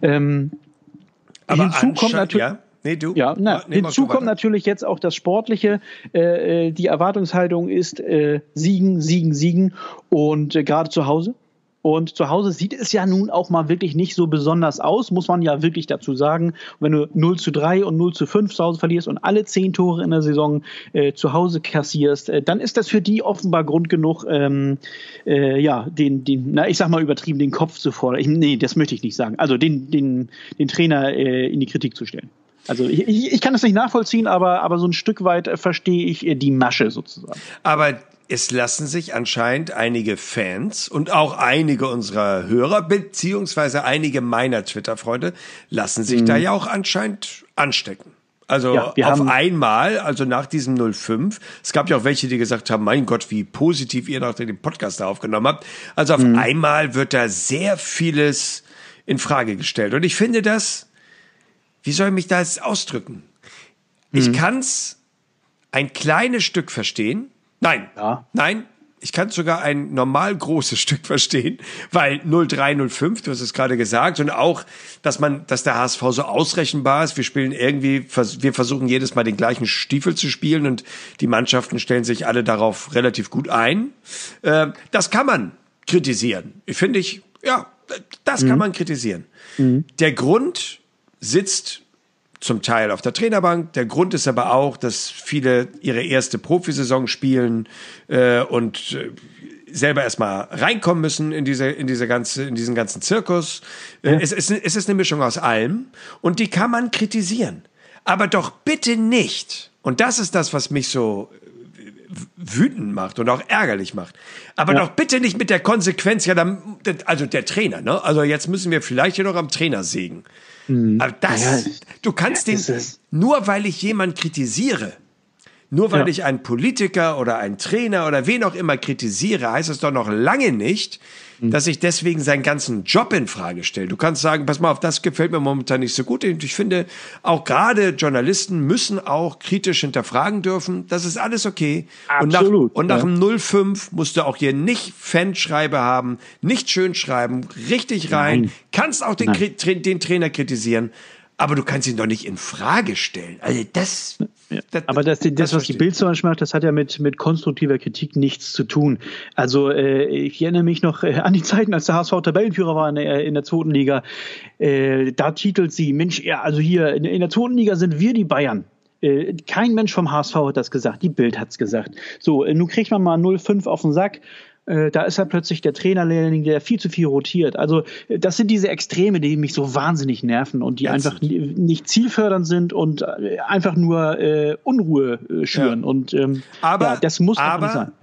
Aber hinzu kommt natürlich... Ja. Nee, du. Ja, hinzu kommt natürlich jetzt auch das Sportliche. Die Erwartungshaltung ist Siegen, Siegen, Siegen und gerade zu Hause. Und zu Hause sieht es ja nun auch mal wirklich nicht so besonders aus, muss man ja wirklich dazu sagen. Und wenn du 0:3 und 0:5 zu Hause verlierst und alle 10 Tore in der Saison zu Hause kassierst, dann ist das für die offenbar Grund genug, ich sag mal übertrieben, den Kopf zu fordern. Nee, das möchte ich nicht sagen. Also den Trainer in die Kritik zu stellen. Also ich kann das nicht nachvollziehen, aber so ein Stück weit verstehe ich die Masche sozusagen. Aber es lassen sich anscheinend einige Fans und auch einige unserer Hörer, beziehungsweise einige meiner Twitter-Freunde, lassen sich da ja auch anscheinend anstecken. Also auf einmal, also nach diesem 05, es gab ja auch welche, die gesagt haben, mein Gott, wie positiv ihr noch den Podcast da aufgenommen habt. Also auf einmal wird da sehr vieles in Frage gestellt. Und ich finde das, wie soll ich mich da jetzt ausdrücken? Ich kann's ein kleines Stück verstehen. Nein, ich kann sogar ein normal großes Stück verstehen, weil 0-3, 0-5, du hast es gerade gesagt, und auch, dass der HSV so ausrechenbar ist. Wir versuchen jedes Mal den gleichen Stiefel zu spielen und die Mannschaften stellen sich alle darauf relativ gut ein. Das kann man kritisieren. Das kann man kritisieren. Der Grund sitzt zum Teil auf der Trainerbank. Der Grund ist aber auch, dass viele ihre erste Profisaison spielen und selber erstmal reinkommen müssen in diesen ganzen Zirkus. Ja. Es ist eine Mischung aus allem und die kann man kritisieren. Aber doch bitte nicht, und das ist das, was mich so wütend macht und auch ärgerlich macht. Aber doch bitte nicht mit der Konsequenz, also der Trainer, ne? Also jetzt müssen wir vielleicht hier noch am Trainer sägen. Aber du kannst nur weil ich jemanden kritisiere, nur weil ich einen Politiker oder einen Trainer oder wen auch immer kritisiere, heißt es doch noch lange nicht, dass ich deswegen seinen ganzen Job in Frage stelle. Du kannst sagen, pass mal auf, das gefällt mir momentan nicht so gut. Ich finde, auch gerade Journalisten müssen auch kritisch hinterfragen dürfen. Das ist alles okay. Absolut. Und nach dem 0-5 musst du auch hier nicht Fanschreibe haben, nicht schön schreiben, richtig rein. Nein. Kannst auch den Trainer kritisieren, aber du kannst ihn doch nicht in Frage stellen. Also aber das, was die Bild zum Beispiel macht, das hat ja mit konstruktiver Kritik nichts zu tun. Also ich erinnere mich noch an die Zeiten, als der HSV Tabellenführer war in der zweiten Liga. Da titelt sie, Mensch, also hier in der zweiten Liga sind wir die Bayern. Kein Mensch vom HSV hat das gesagt, die Bild hat's gesagt. So, nun kriegt man mal 0-5 auf den Sack. Da ist ja plötzlich der Trainerlehrling, der viel zu viel rotiert. Also das sind diese Extreme, die mich so wahnsinnig nerven und die einfach nicht zielfördernd sind und einfach nur Unruhe schüren. Ja. Und das muss auch nicht sein.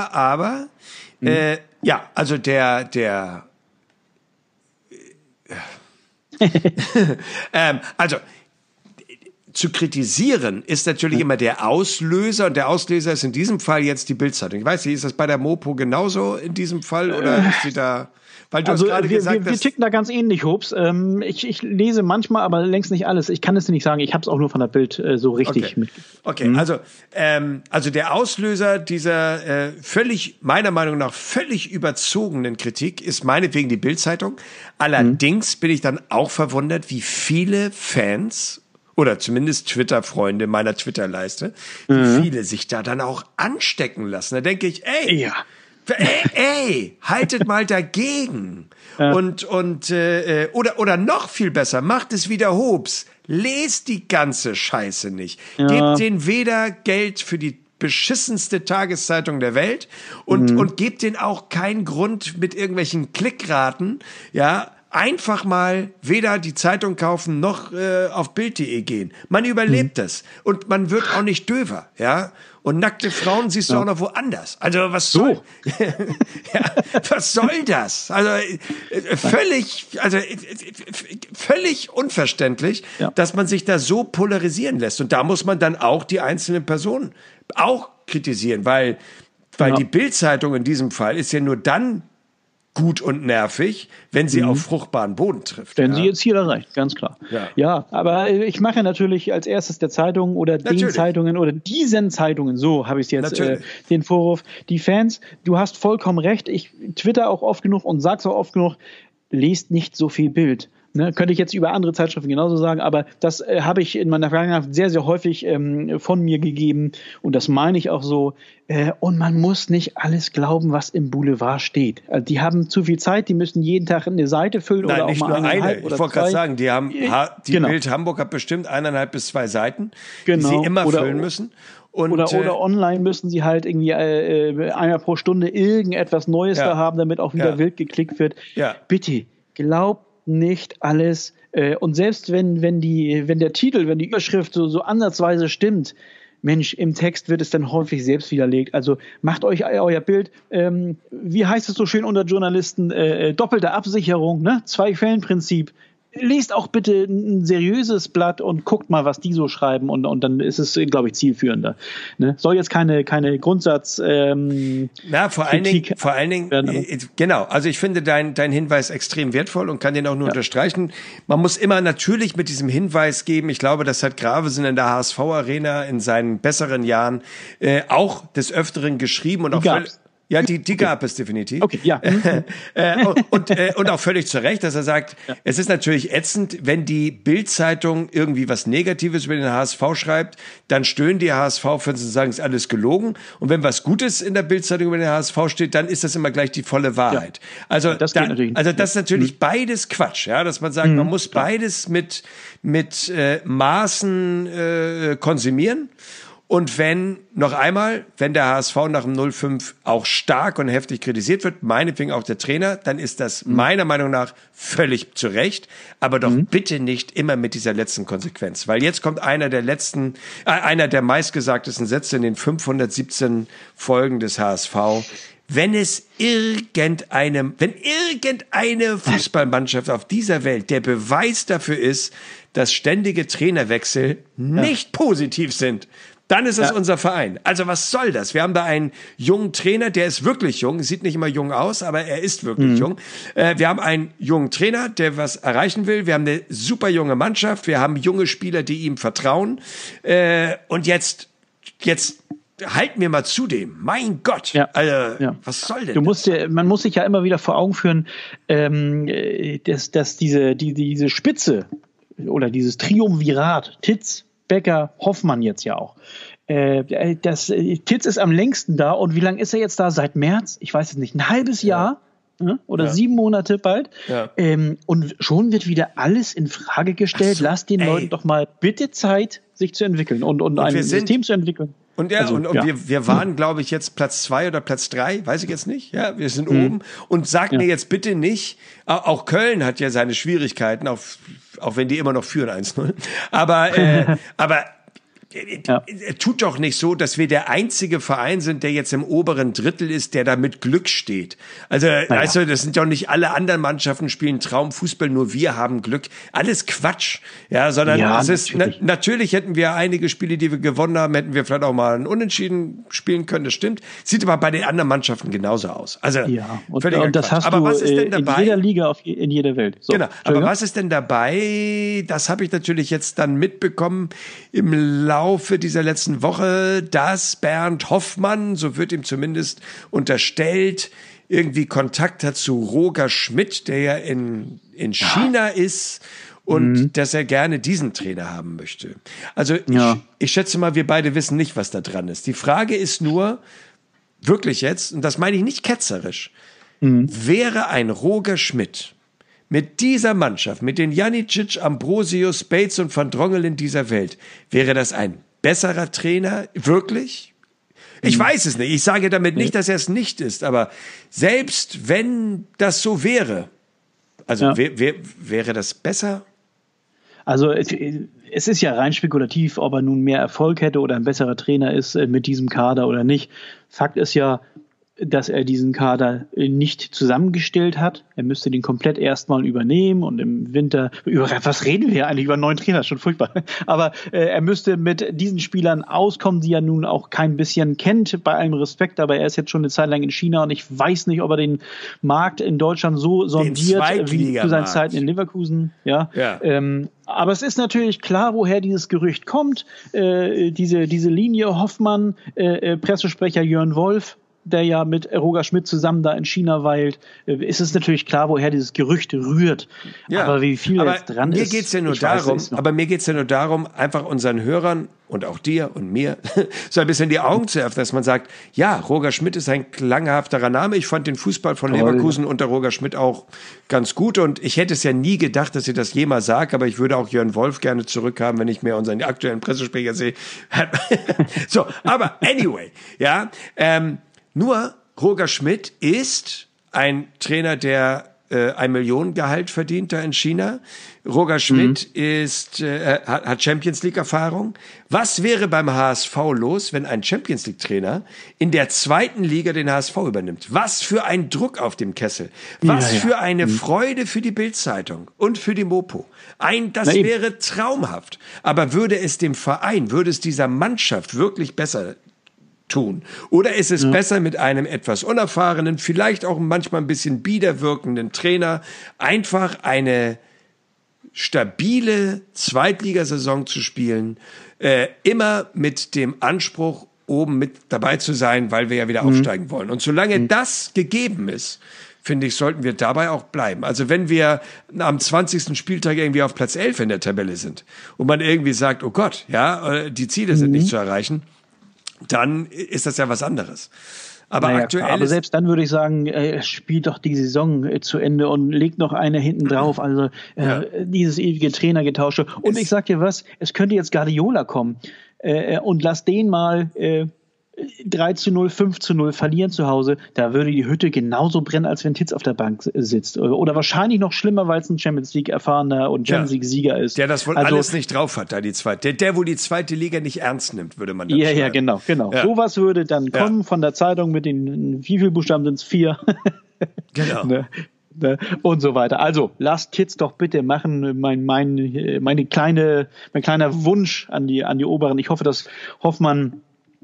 Ja. Also also zu kritisieren ist natürlich immer der Auslöser und der Auslöser ist in diesem Fall jetzt die Bild-Zeitung. Ich weiß nicht, ist das bei der Mopo genauso in diesem Fall oder ist sie da? Weil du hast gerade gesagt, wir ticken da ganz ähnlich, Hobbs. Ich lese manchmal, aber längst nicht alles. Ich kann es dir nicht sagen. Ich habe es auch nur von der Bild so richtig mitgekriegt. Okay, also der Auslöser dieser meiner Meinung nach völlig überzogenen Kritik ist meinetwegen die Bild-Zeitung. Allerdings bin ich dann auch verwundert, wie viele Fans oder zumindest Twitter-Freunde meiner Twitter-Leiste, wie viele sich da dann auch anstecken lassen. Da denke ich, haltet mal dagegen. Ja. Oder noch viel besser, macht es wieder Hobbs. Lest die ganze Scheiße nicht. Ja. Gebt denen weder Geld für die beschissenste Tageszeitung der Welt und gebt denen auch keinen Grund mit irgendwelchen Klickraten, einfach mal weder die Zeitung kaufen noch auf Bild.de gehen. Man überlebt das und man wird auch nicht döver, Und nackte Frauen siehst du auch noch woanders. Also was soll das? Also völlig unverständlich, dass man sich da so polarisieren lässt. Und da muss man dann auch die einzelnen Personen auch kritisieren, weil die Bild-Zeitung in diesem Fall ist ja nur dann gut und nervig, wenn sie auf fruchtbaren Boden trifft. Wenn sie jetzt hier erreicht, ganz klar. Ja, aber ich mache natürlich als erstes der Zeitung oder den Zeitungen oder diesen Zeitungen, so habe ich es jetzt, den Vorwurf. Die Fans, du hast vollkommen recht, ich twitter auch oft genug und sag's auch oft genug, lest nicht so viel Bild. Ne, könnte ich jetzt über andere Zeitschriften genauso sagen, aber das habe ich in meiner Vergangenheit sehr, sehr häufig von mir gegeben und das meine ich auch so. Und man muss nicht alles glauben, was im Boulevard steht. Also die haben zu viel Zeit, die müssen jeden Tag eine Seite füllen. Nein, oder auch nicht mal nur eine. Ich wollte gerade sagen, Bild Hamburg hat bestimmt 1,5 bis 2 Seiten, die sie immer füllen müssen. Oder online müssen sie halt irgendwie einmal pro Stunde irgendetwas Neues da haben, damit auch wieder wild geklickt wird. Ja. Bitte, glaubt nicht alles. Und selbst wenn der Titel, wenn die Überschrift so ansatzweise stimmt, Mensch, im Text wird es dann häufig selbst widerlegt. Also macht euch euer Bild. Wie heißt es so schön unter Journalisten? Doppelte Absicherung, ne? 2-Quellen-Prinzip. lest auch bitte ein seriöses Blatt und guckt mal, was die so schreiben und dann ist es, glaube ich, zielführender. Ne? Soll jetzt keine Grundsatz vor allen Dingen genau, also ich finde dein Hinweis extrem wertvoll und kann den auch nur unterstreichen. Man muss immer natürlich mit diesem Hinweis geben, ich glaube, das hat Gravesen in der HSV-Arena in seinen besseren Jahren auch des Öfteren geschrieben und auch ja, die gab es definitiv. Okay, ja. Und auch völlig zu Recht, dass er sagt, es ist natürlich ätzend, wenn die Bild-Zeitung irgendwie was Negatives über den HSV schreibt, dann stöhnen die HSV-Fans und sagen, es ist alles gelogen. Und wenn was Gutes in der Bild-Zeitung über den HSV steht, dann ist das immer gleich die volle Wahrheit. Ja. Also das ist natürlich beides Quatsch, ja, dass man sagt, man muss beides mit Maßen konsumieren. Und wenn der HSV nach dem 0-5 auch stark und heftig kritisiert wird, meinetwegen auch der Trainer, dann ist das meiner Meinung nach völlig zu Recht, aber doch bitte nicht immer mit dieser letzten Konsequenz, weil jetzt kommt einer der meistgesagtesten Sätze in den 517 Folgen des HSV. Wenn irgendeine Fußballmannschaft auf dieser Welt der Beweis dafür ist, dass ständige Trainerwechsel nicht positiv sind, dann ist es unser Verein. Also was soll das? Wir haben da einen jungen Trainer, der ist wirklich jung, sieht nicht immer jung aus, aber er ist wirklich jung. Wir haben einen jungen Trainer, der was erreichen will. Wir haben eine super junge Mannschaft. Wir haben junge Spieler, die ihm vertrauen. Und jetzt halten wir mal zu dem. Mein Gott. Ja. Also, was soll denn das? Man muss sich ja immer wieder vor Augen führen, dass diese Spitze oder dieses Triumvirat, Titz, Becker, Hoffmann jetzt ja auch. Titz ist am längsten da und wie lange ist er jetzt da? Seit März? Ich weiß es nicht. Ein halbes Jahr oder 7 Monate bald. Ja. Und schon wird wieder alles in Frage gestellt. Lasst den Leuten doch mal bitte Zeit, sich zu entwickeln und ein System zu entwickeln. Und wir waren, glaube ich, jetzt Platz 2 oder Platz 3, weiß ich jetzt nicht. Ja, wir sind oben. Und sagt mir jetzt bitte nicht, auch Köln hat ja seine Schwierigkeiten, auch wenn die immer noch führen 1-0. Aber tut doch nicht so, dass wir der einzige Verein sind, der jetzt im oberen Drittel ist, der da mit Glück steht. Also, weißt du, das sind doch nicht alle anderen Mannschaften spielen Traumfußball, nur wir haben Glück. Alles Quatsch. Ja, sondern es ist, natürlich hätten wir einige Spiele, die wir gewonnen haben, hätten wir vielleicht auch mal ein Unentschieden spielen können, das stimmt. Sieht aber bei den anderen Mannschaften genauso aus. Also, und das hast du was ist denn dabei? In jeder Liga, in jeder Welt. So, genau. Aber was ist denn dabei? Das habe ich natürlich jetzt dann mitbekommen im Laufe dieser letzten Woche, dass Bernd Hoffmann, so wird ihm zumindest unterstellt, irgendwie Kontakt hat zu Roger Schmidt, der ja in China ist und dass er gerne diesen Trainer haben möchte. Also ich schätze mal, wir beide wissen nicht, was da dran ist. Die Frage ist nur, wirklich jetzt, und das meine ich nicht ketzerisch, wäre ein Roger Schmidt mit dieser Mannschaft, mit den Janicic, Ambrosius, Bates und Van Drongelen dieser Welt, wäre das ein besserer Trainer? Wirklich? Ich weiß es nicht. Ich sage damit nicht, dass er es nicht ist, aber selbst wenn das so wäre, also wäre das besser? Also es ist ja rein spekulativ, ob er nun mehr Erfolg hätte oder ein besserer Trainer ist mit diesem Kader oder nicht. Fakt ist ja, dass er diesen Kader nicht zusammengestellt hat. Er müsste den komplett erstmal übernehmen und im Winter, was reden wir eigentlich über einen neuen Trainer? Schon furchtbar. Aber er müsste mit diesen Spielern auskommen, die er nun auch kein bisschen kennt, bei allem Respekt, aber er ist jetzt schon eine Zeit lang in China und ich weiß nicht, ob er den Markt in Deutschland so sondiert wie zu seinen Zeiten in Leverkusen. Ja. Aber es ist natürlich klar, woher dieses Gerücht kommt. Diese Linie Hoffmann, Pressesprecher Jörn Wolf, der ja mit Roger Schmidt zusammen da in China weilt, ist es natürlich klar, woher dieses Gerücht rührt. Ja, aber wie viel jetzt dran mir ist, geht's ja nur darum, mir geht's ja nur darum, einfach unseren Hörern und auch dir und mir so ein bisschen die Augen zu öffnen, dass man sagt, ja, Roger Schmidt ist ein klanghafterer Name. Ich fand den Fußball von Leverkusen unter Roger Schmidt auch ganz gut und ich hätte es ja nie gedacht, dass ich das jemals sage, aber ich würde auch Jörn Wolf gerne zurückhaben, wenn ich mir unseren aktuellen Pressesprecher sehe. So, aber anyway, nur Roger Schmidt ist ein Trainer, der 1 Million Gehalt verdient da in China. Roger Schmidt hat Champions League Erfahrung. Was wäre beim HSV los, wenn ein Champions League Trainer in der 2. Liga den HSV übernimmt? Was für ein Druck auf dem Kessel. Was für eine Freude für die Bild-Zeitung und für die Mopo. Das wäre traumhaft. Aber würde es dem Verein, würde es dieser Mannschaft wirklich besser tun? Oder ist es besser mit einem etwas unerfahrenen, vielleicht auch manchmal ein bisschen bieder wirkenden Trainer, einfach eine stabile Zweitligasaison zu spielen, immer mit dem Anspruch, oben mit dabei zu sein, weil wir ja wieder aufsteigen wollen. Und solange das gegeben ist, finde ich, sollten wir dabei auch bleiben. Also wenn wir am 20. Spieltag irgendwie auf Platz 11 in der Tabelle sind und man irgendwie sagt, oh Gott, ja, die Ziele sind nicht zu erreichen, dann ist das ja was anderes. Aber aktuell. Aber selbst dann würde ich sagen, spielt doch die Saison zu Ende und legt noch eine hinten drauf. Also dieses ewige Trainergetausche. Und ich sag dir was, es könnte jetzt Guardiola kommen und lass den mal 3-0, 5-0 verlieren zu Hause, da würde die Hütte genauso brennen, als wenn Titz auf der Bank sitzt. Oder wahrscheinlich noch schlimmer, weil es ein Champions League erfahrener und Champions League Sieger ist. Der das wohl alles nicht drauf hat, da die zweite. Der wohl die zweite Liga nicht ernst nimmt, würde man dann schreiben. Ja, genau. Ja. Sowas würde dann kommen von der Zeitung mit den, wie viele Buchstaben sind es? 4. Genau. Ne? Und so weiter. Also, lasst Kids doch bitte machen. Mein kleiner Wunsch an die Oberen. Ich hoffe, dass Hoffmann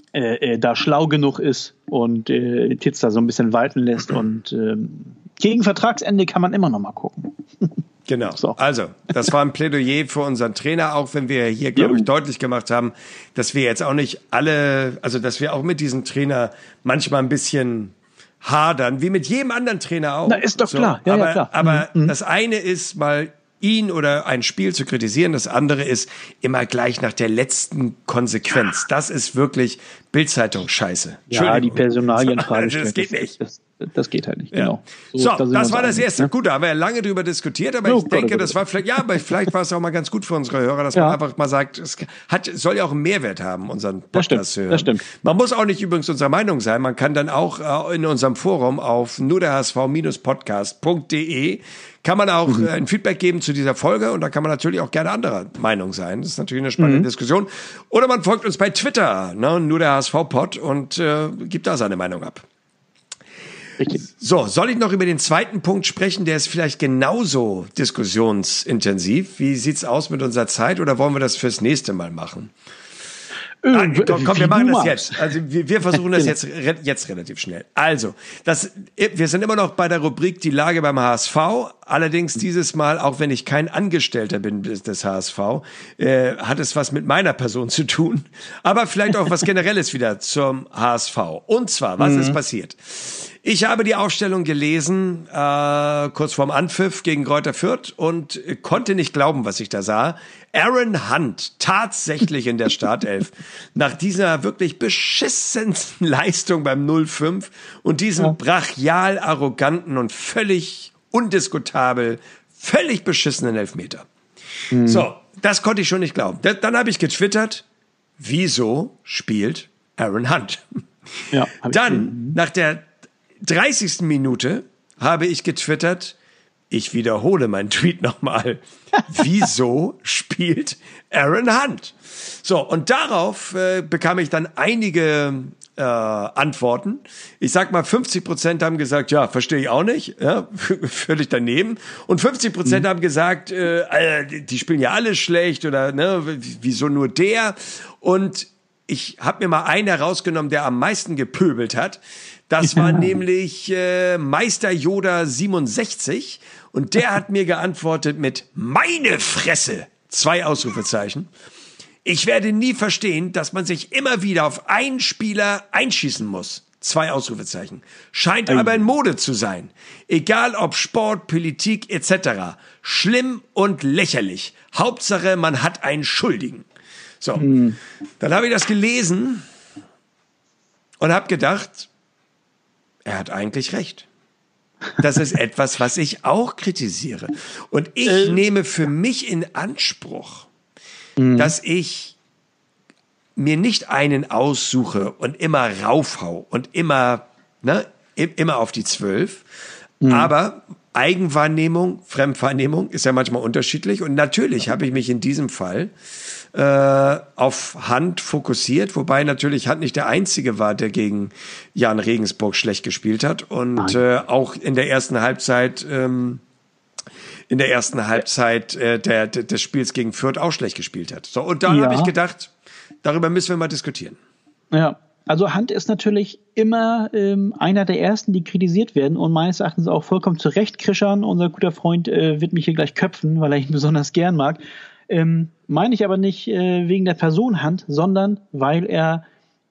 da schlau genug ist und Titz da so ein bisschen walten lässt. Und gegen Vertragsende kann man immer noch mal gucken. Genau. So. Also, das war ein Plädoyer für unseren Trainer, auch wenn wir hier, glaube ich, deutlich gemacht haben, dass wir jetzt auch nicht dass wir auch mit diesem Trainer manchmal ein bisschen hadern, wie mit jedem anderen Trainer auch. Na, ist doch klar. Ja, klar. Aber das eine ist mal ihn oder ein Spiel zu kritisieren, das andere ist immer gleich nach der letzten Konsequenz. Das ist wirklich Bild-Zeitung-Scheiße. Ja, die Personalienfrage. Das geht nicht. Das geht halt nicht, ja. genau. So, das war das Erste. Ne? Gut, da haben wir ja lange drüber diskutiert, aber ich denke, das war vielleicht war es auch mal ganz gut für unsere Hörer, dass man einfach mal sagt, es soll ja auch einen Mehrwert haben, unseren Podcast zu hören. Das stimmt. Man muss auch nicht übrigens unserer Meinung sein, man kann dann auch in unserem Forum auf nur der HSV-podcast.de kann man auch ein Feedback geben zu dieser Folge und da kann man natürlich auch gerne anderer Meinung sein. Das ist natürlich eine spannende Diskussion. Oder man folgt uns bei Twitter, nur der HSV-Pod und gibt da seine Meinung ab. Richtig. So, soll ich noch über den zweiten Punkt sprechen, der ist vielleicht genauso diskussionsintensiv. Wie sieht's aus mit unserer Zeit oder wollen wir das fürs nächste Mal machen? Komm, wir machen das jetzt. Also wir versuchen das jetzt relativ schnell. Also, wir sind immer noch bei der Rubrik Die Lage beim HSV. Allerdings dieses Mal, auch wenn ich kein Angestellter bin des HSV, hat es was mit meiner Person zu tun. Aber vielleicht auch was Generelles wieder zum HSV. Und zwar, was ist passiert? Ich habe die Aufstellung gelesen, kurz vorm Anpfiff gegen Greuther Fürth und konnte nicht glauben, was ich da sah. Aaron Hunt tatsächlich in der Startelf. Nach dieser wirklich beschissensten Leistung beim 0-5 und diesem brachial arroganten und völlig undiskutabel, völlig beschissenen Elfmeter. So, das konnte ich schon nicht glauben. Dann habe ich getwittert, wieso spielt Aaron Hunt? Ja, dann, nach der 30. Minute habe ich getwittert, ich wiederhole meinen Tweet nochmal. Wieso spielt Aaron Hunt? So, und darauf bekam ich dann einige Antworten. Ich sag mal, 50% haben gesagt, ja, verstehe ich auch nicht, ja, völlig daneben. Und 50% haben gesagt, die spielen ja alle schlecht oder ne, wieso nur der? Und ich habe mir mal einen herausgenommen, der am meisten gepöbelt hat. Das war nämlich Meister Yoda 67 und der hat mir geantwortet mit meine Fresse, 2 Ausrufezeichen. Ich werde nie verstehen, dass man sich immer wieder auf einen Spieler einschießen muss. 2 Ausrufezeichen. Scheint aber in Mode zu sein. Egal ob Sport, Politik etc. Schlimm und lächerlich. Hauptsache, man hat einen Schuldigen. So, dann habe ich das gelesen und habe gedacht, er hat eigentlich recht. Das ist etwas, was ich auch kritisiere. Und ich nehme für mich in Anspruch, dass ich mir nicht einen aussuche und immer raufhau und immer auf die 12. Aber Eigenwahrnehmung, Fremdwahrnehmung ist ja manchmal unterschiedlich. Und natürlich habe ich mich in diesem Fall auf Hunt fokussiert, wobei natürlich Hunt nicht der Einzige war, der gegen Jan Regensburg schlecht gespielt hat und auch in der ersten Halbzeit des Spiels gegen Fürth auch schlecht gespielt hat. So, und dann habe ich gedacht, darüber müssen wir mal diskutieren. Ja. Also Hunt ist natürlich immer einer der Ersten, die kritisiert werden und meines Erachtens auch vollkommen zu Recht. Krischan, unser guter Freund, wird mich hier gleich köpfen, weil er ihn besonders gern mag. Meine ich aber nicht wegen der Person Hunt, sondern weil er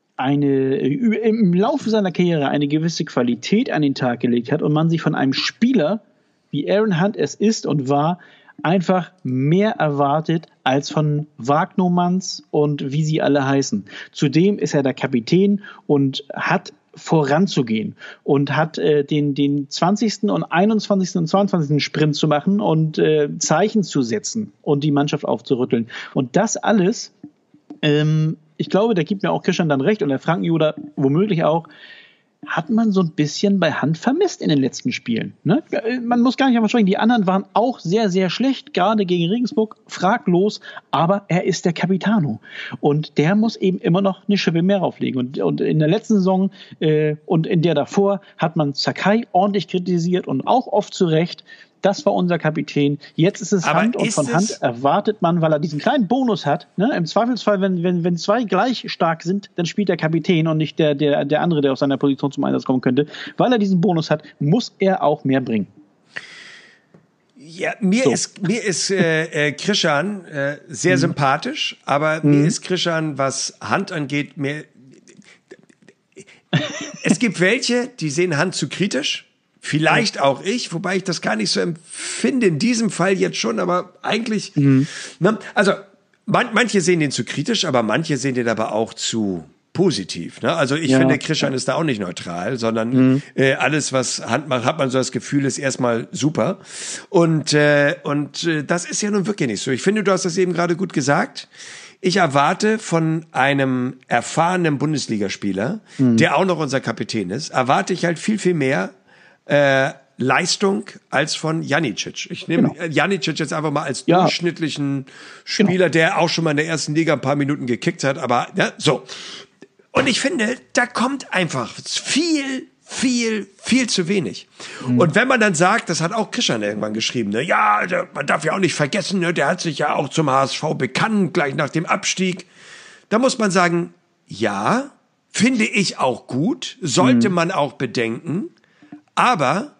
im Laufe seiner Karriere eine gewisse Qualität an den Tag gelegt hat und man sich von einem Spieler, wie Aaron Hunt es ist und war, einfach mehr erwartet als von Wagnermanns und wie sie alle heißen. Zudem ist er der Kapitän und hat voranzugehen und hat den 20. und 21. und 22. Sprint zu machen und Zeichen zu setzen und die Mannschaft aufzurütteln. Und das alles, ich glaube, da gibt mir auch Christian dann recht und der Frankenjuder womöglich auch, hat man so ein bisschen bei Hunt vermisst in den letzten Spielen. Ne? Man muss gar nicht einmal sprechen, die anderen waren auch sehr, sehr schlecht, gerade gegen Regensburg, fraglos, aber er ist der Capitano. Und der muss eben immer noch eine Schippe mehr rauflegen. Und in der letzten Saison und in der davor hat man Sakai ordentlich kritisiert und auch oft zu Recht. Das war unser Kapitän. Jetzt ist es Hunt und von Hunt erwartet man, weil er diesen kleinen Bonus hat, ne? Im Zweifelsfall, wenn zwei gleich stark sind, dann spielt der Kapitän und nicht der andere, der auf seiner Position zum Einsatz kommen könnte. Weil er diesen Bonus hat, muss er auch mehr bringen. Ja, mir ist Krishan sehr sympathisch, aber mir ist Krishan, was Hunt angeht, es gibt welche, die sehen Hunt zu kritisch. Vielleicht auch ich, wobei ich das gar nicht so empfinde, in diesem Fall jetzt schon, aber eigentlich, ne? Also manche sehen den zu kritisch, aber manche sehen den aber auch zu positiv. Ne? Also ich finde, Krishan ist da auch nicht neutral, sondern alles, was Hand macht, hat man so das Gefühl, ist erstmal super. Und das ist ja nun wirklich nicht so. Ich finde, du hast das eben gerade gut gesagt. Ich erwarte von einem erfahrenen Bundesligaspieler, der auch noch unser Kapitän ist, erwarte ich halt viel, viel mehr Leistung als von Janicic. Ich nehme Janicic jetzt einfach mal als durchschnittlichen Spieler, der auch schon mal in der ersten Liga ein paar Minuten gekickt hat, aber ja, so. Und ich finde, da kommt einfach viel zu wenig. Und wenn man dann sagt, das hat auch Krishan irgendwann geschrieben, ne, ja, man darf ja auch nicht vergessen, ne, der hat sich ja auch zum HSV bekannt, gleich nach dem Abstieg. Da muss man sagen, ja, finde ich auch gut, sollte man auch bedenken. Aber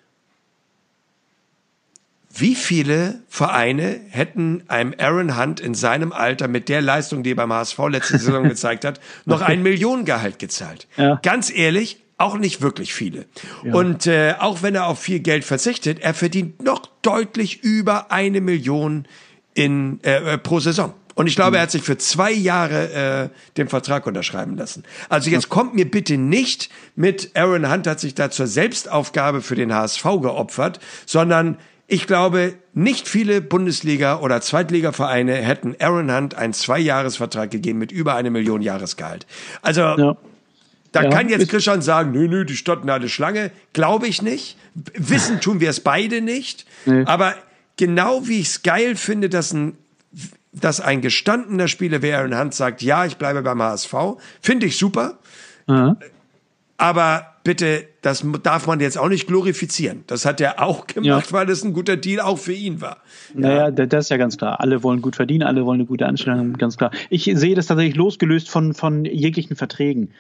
wie viele Vereine hätten einem Aaron Hunt in seinem Alter mit der Leistung, die er beim HSV letzte Saison gezeigt hat, noch ein Millionengehalt gezahlt? Ja. Ganz ehrlich, auch nicht wirklich viele. Ja. Und auch wenn er auf viel Geld verzichtet, er verdient noch deutlich über 1 Million pro Saison. Und ich glaube, er hat sich für 2 Jahre den Vertrag unterschreiben lassen. Also jetzt kommt mir bitte nicht mit, Aaron Hunt hat sich da zur Selbstaufgabe für den HSV geopfert, sondern ich glaube, nicht viele Bundesliga- oder Zweitligavereine hätten Aaron Hunt einen 2-Jahres-Vertrag gegeben mit über 1 Million Jahresgehalt. Also da kann jetzt Krishan sagen, nö, die standen alle Schlange. Glaube ich nicht. Wissen tun wir es beide nicht. Aber genau wie ich es geil finde, dass ein gestandener Spieler wie Aaron Hunt sagt, ja, ich bleibe beim HSV, finde ich super. Aber bitte, das darf man jetzt auch nicht glorifizieren. Das hat er auch gemacht, weil das ein guter Deal auch für ihn war. Naja, das ist ja ganz klar. Alle wollen gut verdienen, alle wollen eine gute Anstellung, ganz klar. Ich sehe das tatsächlich losgelöst von jeglichen Verträgen.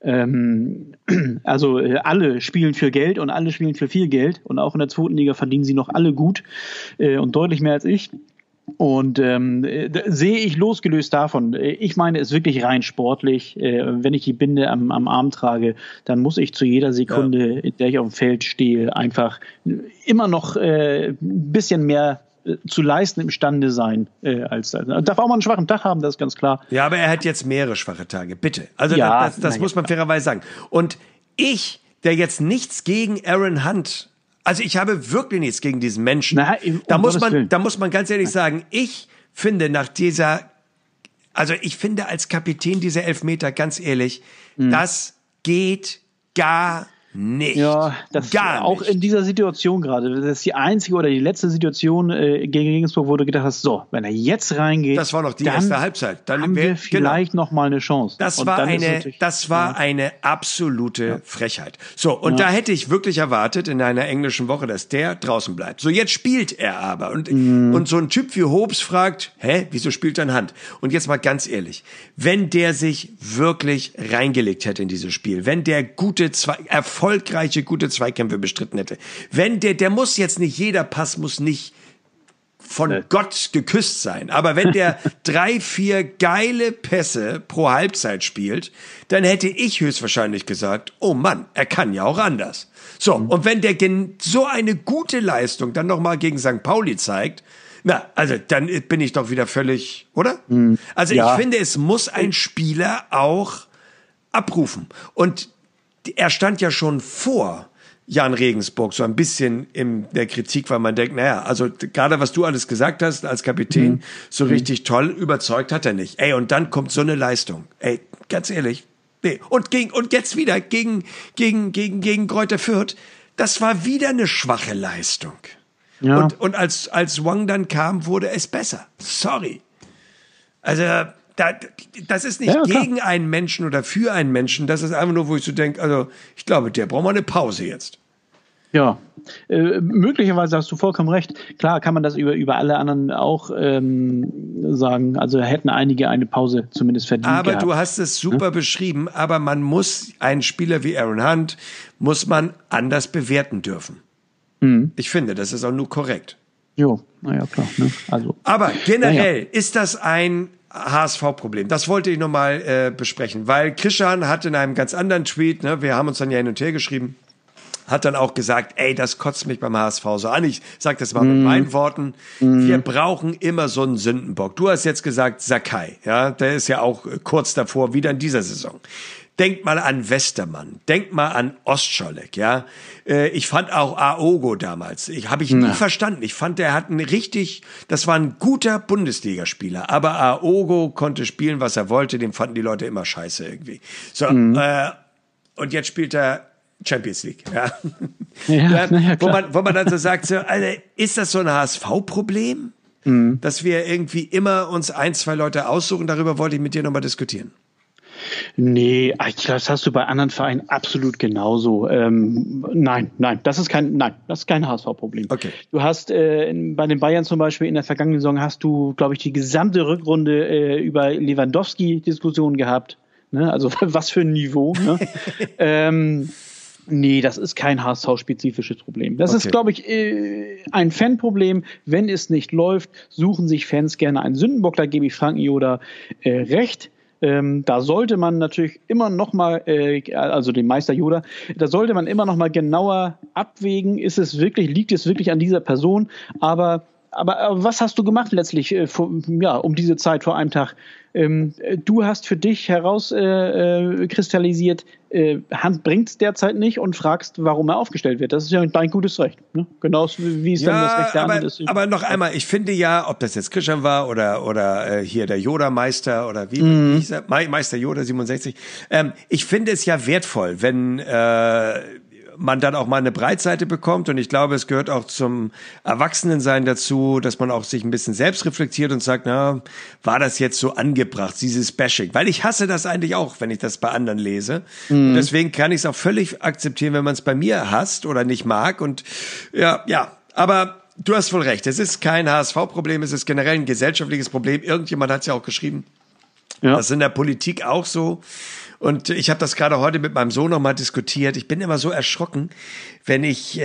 Also alle spielen für Geld und alle spielen für viel Geld. Und auch in der 2. Liga verdienen sie noch alle gut und deutlich mehr als ich. Und sehe ich losgelöst davon, ich meine es wirklich rein sportlich, wenn ich die Binde am Arm trage, dann muss ich zu jeder Sekunde, in der ich auf dem Feld stehe, einfach immer noch ein bisschen mehr zu leisten imstande sein als das. Darf auch mal einen schwachen Tag haben, das ist ganz klar. Ja, aber er hat jetzt mehrere schwache Tage, bitte. Also das muss man fairerweise sagen. Und ich, der jetzt nichts gegen Aaron Hunt, also ich habe wirklich nichts gegen diesen Menschen. Da muss man ganz ehrlich sagen, ich finde ich finde als Kapitän dieser Elfmeter, ganz ehrlich, das geht gar nicht. Ja, das gar auch nicht. in dieser Situation gerade. Das ist die einzige oder die letzte Situation gegen Regensburg, wo du gedacht hast, so, wenn er jetzt reingeht, Das war noch die dann erste Halbzeit. Dann haben wir vielleicht noch mal eine Chance. Das Und war dann eine absolute Frechheit. So, und da hätte ich wirklich erwartet in einer englischen Woche, dass der draußen bleibt. So, jetzt spielt er aber. Und so ein Typ wie Hobbs fragt, wieso spielt er in Hand? Und jetzt mal ganz ehrlich, wenn der sich wirklich reingelegt hätte in dieses Spiel, wenn der erfolgreiche, gute Zweikämpfe bestritten hätte, wenn der muss jetzt nicht, jeder Pass muss nicht von Gott geküsst sein. Aber wenn der 3, 4 geile Pässe pro Halbzeit spielt, dann hätte ich höchstwahrscheinlich gesagt, oh Mann, er kann ja auch anders. So, und wenn der so eine gute Leistung dann nochmal gegen St. Pauli zeigt, also dann bin ich doch wieder völlig, oder? Also ich finde, es muss ein Spieler auch abrufen. Und er stand ja schon vor Jan Regensburg so ein bisschen in der Kritik, weil man denkt, also gerade was du alles gesagt hast als Kapitän, so richtig toll überzeugt hat er nicht. Und dann kommt so eine Leistung. Ganz ehrlich, nee. Und jetzt wieder gegen Greuther Fürth, das war wieder eine schwache Leistung. Ja. Und als Wang dann kam, wurde es besser. Sorry. Also das ist nicht gegen einen Menschen oder für einen Menschen. Das ist einfach nur, wo ich so denke, also ich glaube, der braucht mal eine Pause jetzt. Ja, möglicherweise hast du vollkommen recht. Klar kann man das über alle anderen auch sagen. Also hätten einige eine Pause zumindest verdient Aber gehabt. Du hast es super beschrieben. Aber man muss einen Spieler wie Aaron Hunt muss man anders bewerten dürfen. Ich finde, das ist auch nur korrekt. Jo, naja, klar. Ne? Also, aber generell ist das ein HSV-Problem. Das wollte ich nochmal besprechen, weil Christian hat in einem ganz anderen Tweet, wir haben uns dann ja hin und her geschrieben, hat dann auch gesagt, das kotzt mich beim HSV so an. Ich sage das mal mit meinen Worten. Wir brauchen immer so einen Sündenbock. Du hast jetzt gesagt Sakai, der ist ja auch kurz davor, wieder in dieser Saison. Denk mal an Westermann, denk mal an Ostscholek, Ich fand auch Aogo damals, habe ich nie verstanden. Ich fand, das war ein guter Bundesligaspieler, aber Aogo konnte spielen, was er wollte, den fanden die Leute immer scheiße irgendwie. So, und jetzt spielt er Champions League, wo man dann so sagt, so, Alter, ist das so ein HSV-Problem, dass wir irgendwie immer uns 1, 2 Leute aussuchen? Darüber wollte ich mit dir nochmal diskutieren. Nee, das hast du bei anderen Vereinen absolut genauso. Nein, das ist kein HSV-Problem. Okay. Du hast bei den Bayern zum Beispiel in der vergangenen Saison hast du, glaube ich, die gesamte Rückrunde über Lewandowski-Diskussionen gehabt. Ne? Also was für ein Niveau. Ne? Nee, das ist kein HSV-spezifisches Problem. Das ist, glaube ich, ein Fanproblem. Wenn es nicht läuft, suchen sich Fans gerne einen Sündenbock. Da gebe ich Frank Njoda recht. Da sollte man natürlich immer noch mal, also den Meister Joda, da sollte man immer noch mal genauer abwägen, liegt es wirklich an dieser Person, aber was hast du gemacht letztlich, um diese Zeit vor einem Tag? Du hast für dich herauskristallisiert, Hand bringt es derzeit nicht und fragst, warum er aufgestellt wird. Das ist ja dein gutes Recht. Ne? Genauso wie es dann das Recht der anderen ist. Aber noch einmal, ich finde ja, ob das jetzt Christian war oder hier der Yoda-Meister oder wie hieß er? Meister Yoda 67. Ich finde es ja wertvoll, wenn man dann auch mal eine Breitseite bekommt, und ich glaube, es gehört auch zum Erwachsenensein dazu, dass man auch sich ein bisschen selbst reflektiert und sagt, war das jetzt so angebracht, dieses Bashing? Weil ich hasse das eigentlich auch, wenn ich das bei anderen lese. Und deswegen kann ich es auch völlig akzeptieren, wenn man es bei mir hasst oder nicht mag. Und aber du hast wohl recht, es ist kein HSV-Problem, es ist generell ein gesellschaftliches Problem. Irgendjemand hat es ja auch geschrieben. Ja. Das ist in der Politik auch so. Und ich habe das gerade heute mit meinem Sohn noch mal diskutiert. Ich bin immer so erschrocken, wenn ich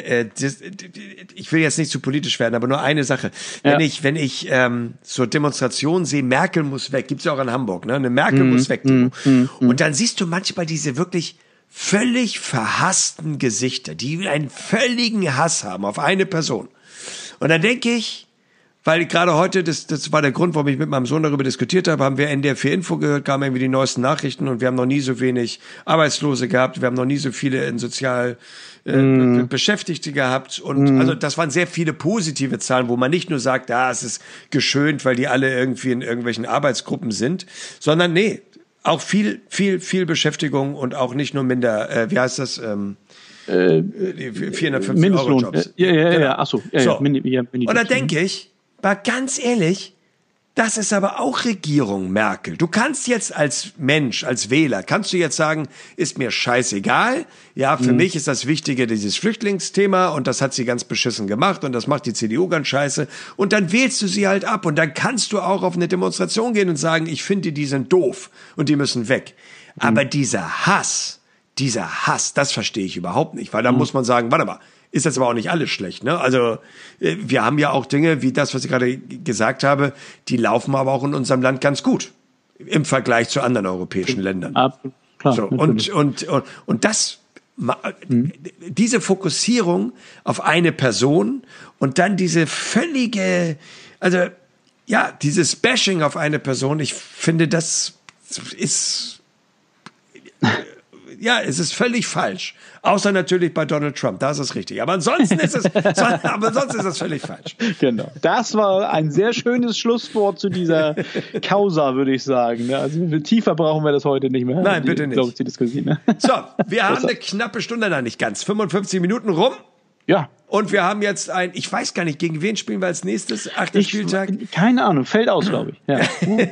will jetzt nicht zu politisch werden, aber nur eine Sache. Wenn ich so Demonstrationen sehe, Merkel muss weg, gibt's ja auch in Hamburg, ne? Eine Merkel muss weg Demo. Und dann siehst du manchmal diese wirklich völlig verhassten Gesichter, die einen völligen Hass haben auf eine Person. Und dann denke ich, weil gerade heute, das war der Grund, warum ich mit meinem Sohn darüber diskutiert habe, haben wir NDR 4 Info gehört, kamen irgendwie die neuesten Nachrichten, und wir haben noch nie so wenig Arbeitslose gehabt, wir haben noch nie so viele in sozial Beschäftigte gehabt, und also das waren sehr viele positive Zahlen, wo man nicht nur sagt, es ist geschönt, weil die alle irgendwie in irgendwelchen Arbeitsgruppen sind, sondern auch viel Beschäftigung und auch nicht nur minder, wie heißt das? 450 Euro Jobs. Ja, ach so. So. Und da denke ich, mal ganz ehrlich, das ist aber auch Regierung Merkel. Du kannst jetzt als Mensch, als Wähler, kannst du jetzt sagen, ist mir scheißegal. Ja, für mich ist das Wichtige dieses Flüchtlingsthema und das hat sie ganz beschissen gemacht und das macht die CDU ganz scheiße. Und dann wählst du sie halt ab und dann kannst du auch auf eine Demonstration gehen und sagen, ich finde, die sind doof und die müssen weg. Aber dieser Hass, das verstehe ich überhaupt nicht, weil da muss man sagen, warte mal, ist jetzt aber auch nicht alles schlecht, ne? Also wir haben ja auch Dinge wie das, was ich gerade gesagt habe, die laufen aber auch in unserem Land ganz gut im Vergleich zu anderen europäischen Ländern. Klar, so, und das, diese Fokussierung auf eine Person und dann diese völlige, also ja, dieses Bashing auf eine Person, ich finde, das ist ja, es ist völlig falsch. Außer natürlich bei Donald Trump, da ist es richtig. Aber ansonsten ist es völlig falsch. Genau. Das war ein sehr schönes Schlusswort zu dieser Causa, würde ich sagen. Also tiefer brauchen wir das heute nicht mehr. Nein, bitte nicht. Die Diskussion, ne? So, wir haben eine knappe Stunde, nein, nicht ganz, 55 Minuten rum. Ja. Und wir haben jetzt ich weiß gar nicht, gegen wen spielen wir als nächstes? 8. Spieltag? Keine Ahnung, fällt aus, glaube ich. Ja.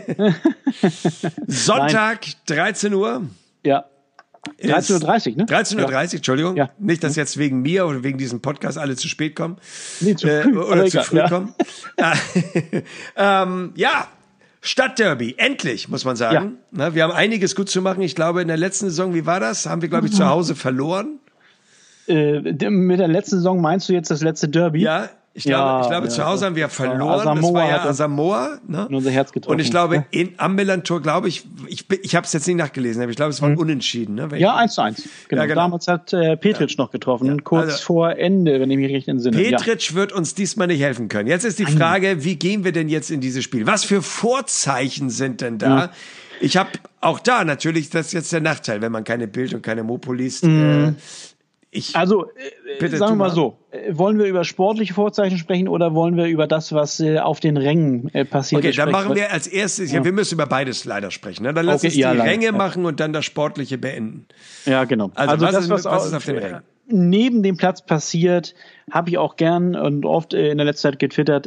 Sonntag, 13 Uhr. Ja. 13:30 Uhr, ne? 13:30 Uhr, Entschuldigung. Ja. Nicht, dass jetzt wegen mir oder wegen diesem Podcast alle zu spät kommen. Nee, zu früh. Oder zu früh kommen. Ja, Stadtderby, endlich, muss man sagen. Ja. Wir haben einiges gut zu machen. Ich glaube, in der letzten Saison, wie war das? Haben wir, glaube ich, zu Hause verloren. Mit der letzten Saison meinst du jetzt das letzte Derby? Ja. Ich glaube, zu Hause haben wir verloren. Das war ja Asamoah. Ne? In unser Herz getroffen. Und ich glaube, am Millantor, glaube ich habe es jetzt nicht nachgelesen, aber ich glaube, es war ein Unentschieden. Ne? Ja, 1:1. Genau. Damals hat Petric noch getroffen, kurz vor Ende, wenn ich mich richtig entsinne. Petric wird uns diesmal nicht helfen können. Jetzt ist die Frage, wie gehen wir denn jetzt in dieses Spiel? Was für Vorzeichen sind denn da? Ja. Ich habe auch da natürlich, das ist jetzt der Nachteil, wenn man keine Bild und keine Mopo liest. Sagen wir mal so, wollen wir über sportliche Vorzeichen sprechen oder wollen wir über das, was auf den Rängen passiert ist? Okay, dann machen wir als erstes, wir müssen über beides leider sprechen. Ne? Dann lass uns die Ränge machen und dann das Sportliche beenden. Ja, genau. Also was ist auf den Rängen? Neben dem Platz passiert, habe ich auch gern und oft in der letzten Zeit getwittert,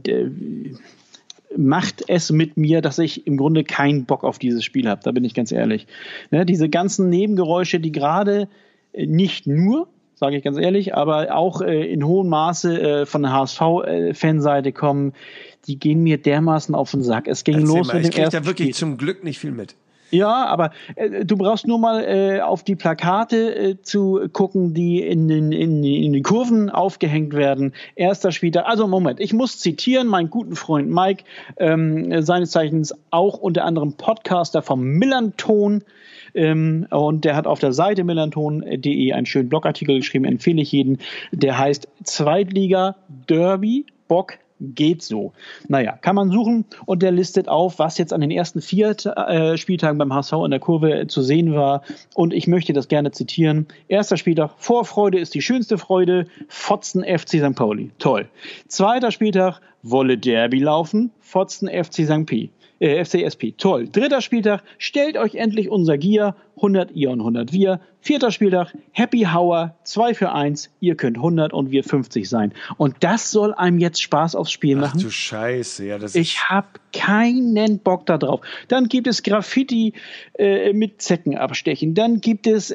macht es mit mir, dass ich im Grunde keinen Bock auf dieses Spiel habe. Da bin ich ganz ehrlich. Ne, diese ganzen Nebengeräusche, die gerade nicht nur, sage ich ganz ehrlich, aber auch in hohem Maße von der HSV-Fanseite kommen, die gehen mir dermaßen auf den Sack. Es ging los mit dem ersten Spiel. Ich kriege da wirklich zum Glück nicht viel mit. Ja, aber du brauchst nur mal auf die Plakate zu gucken, die in den Kurven aufgehängt werden. Erster Spieltag. Also Moment, ich muss zitieren, meinen guten Freund Mike, seines Zeichens auch unter anderem Podcaster vom Millanton. Und der hat auf der Seite millanton.de einen schönen Blogartikel geschrieben, empfehle ich jeden. Der heißt Zweitliga Derby Bock geht so. Naja, kann man suchen und der listet auf, was jetzt an den ersten 4 Spieltagen beim HSV in der Kurve zu sehen war. Und ich möchte das gerne zitieren. Erster Spieltag, Vorfreude ist die schönste Freude. Fotzen FC St. Pauli. Toll. Zweiter Spieltag, Wolle Derby laufen. Fotzen FC FCSP. Toll. Dritter Spieltag, stellt euch endlich unser Gier. 100 ihr und 100 wir. Vierter Spieltag, Happy Hour, 2 für 1, ihr könnt 100 und wir 50 sein. Und das soll einem jetzt Spaß aufs Spiel machen. Ach du Scheiße, ja, ich habe keinen Bock da drauf. Dann gibt es Graffiti mit Zecken abstechen. Dann gibt es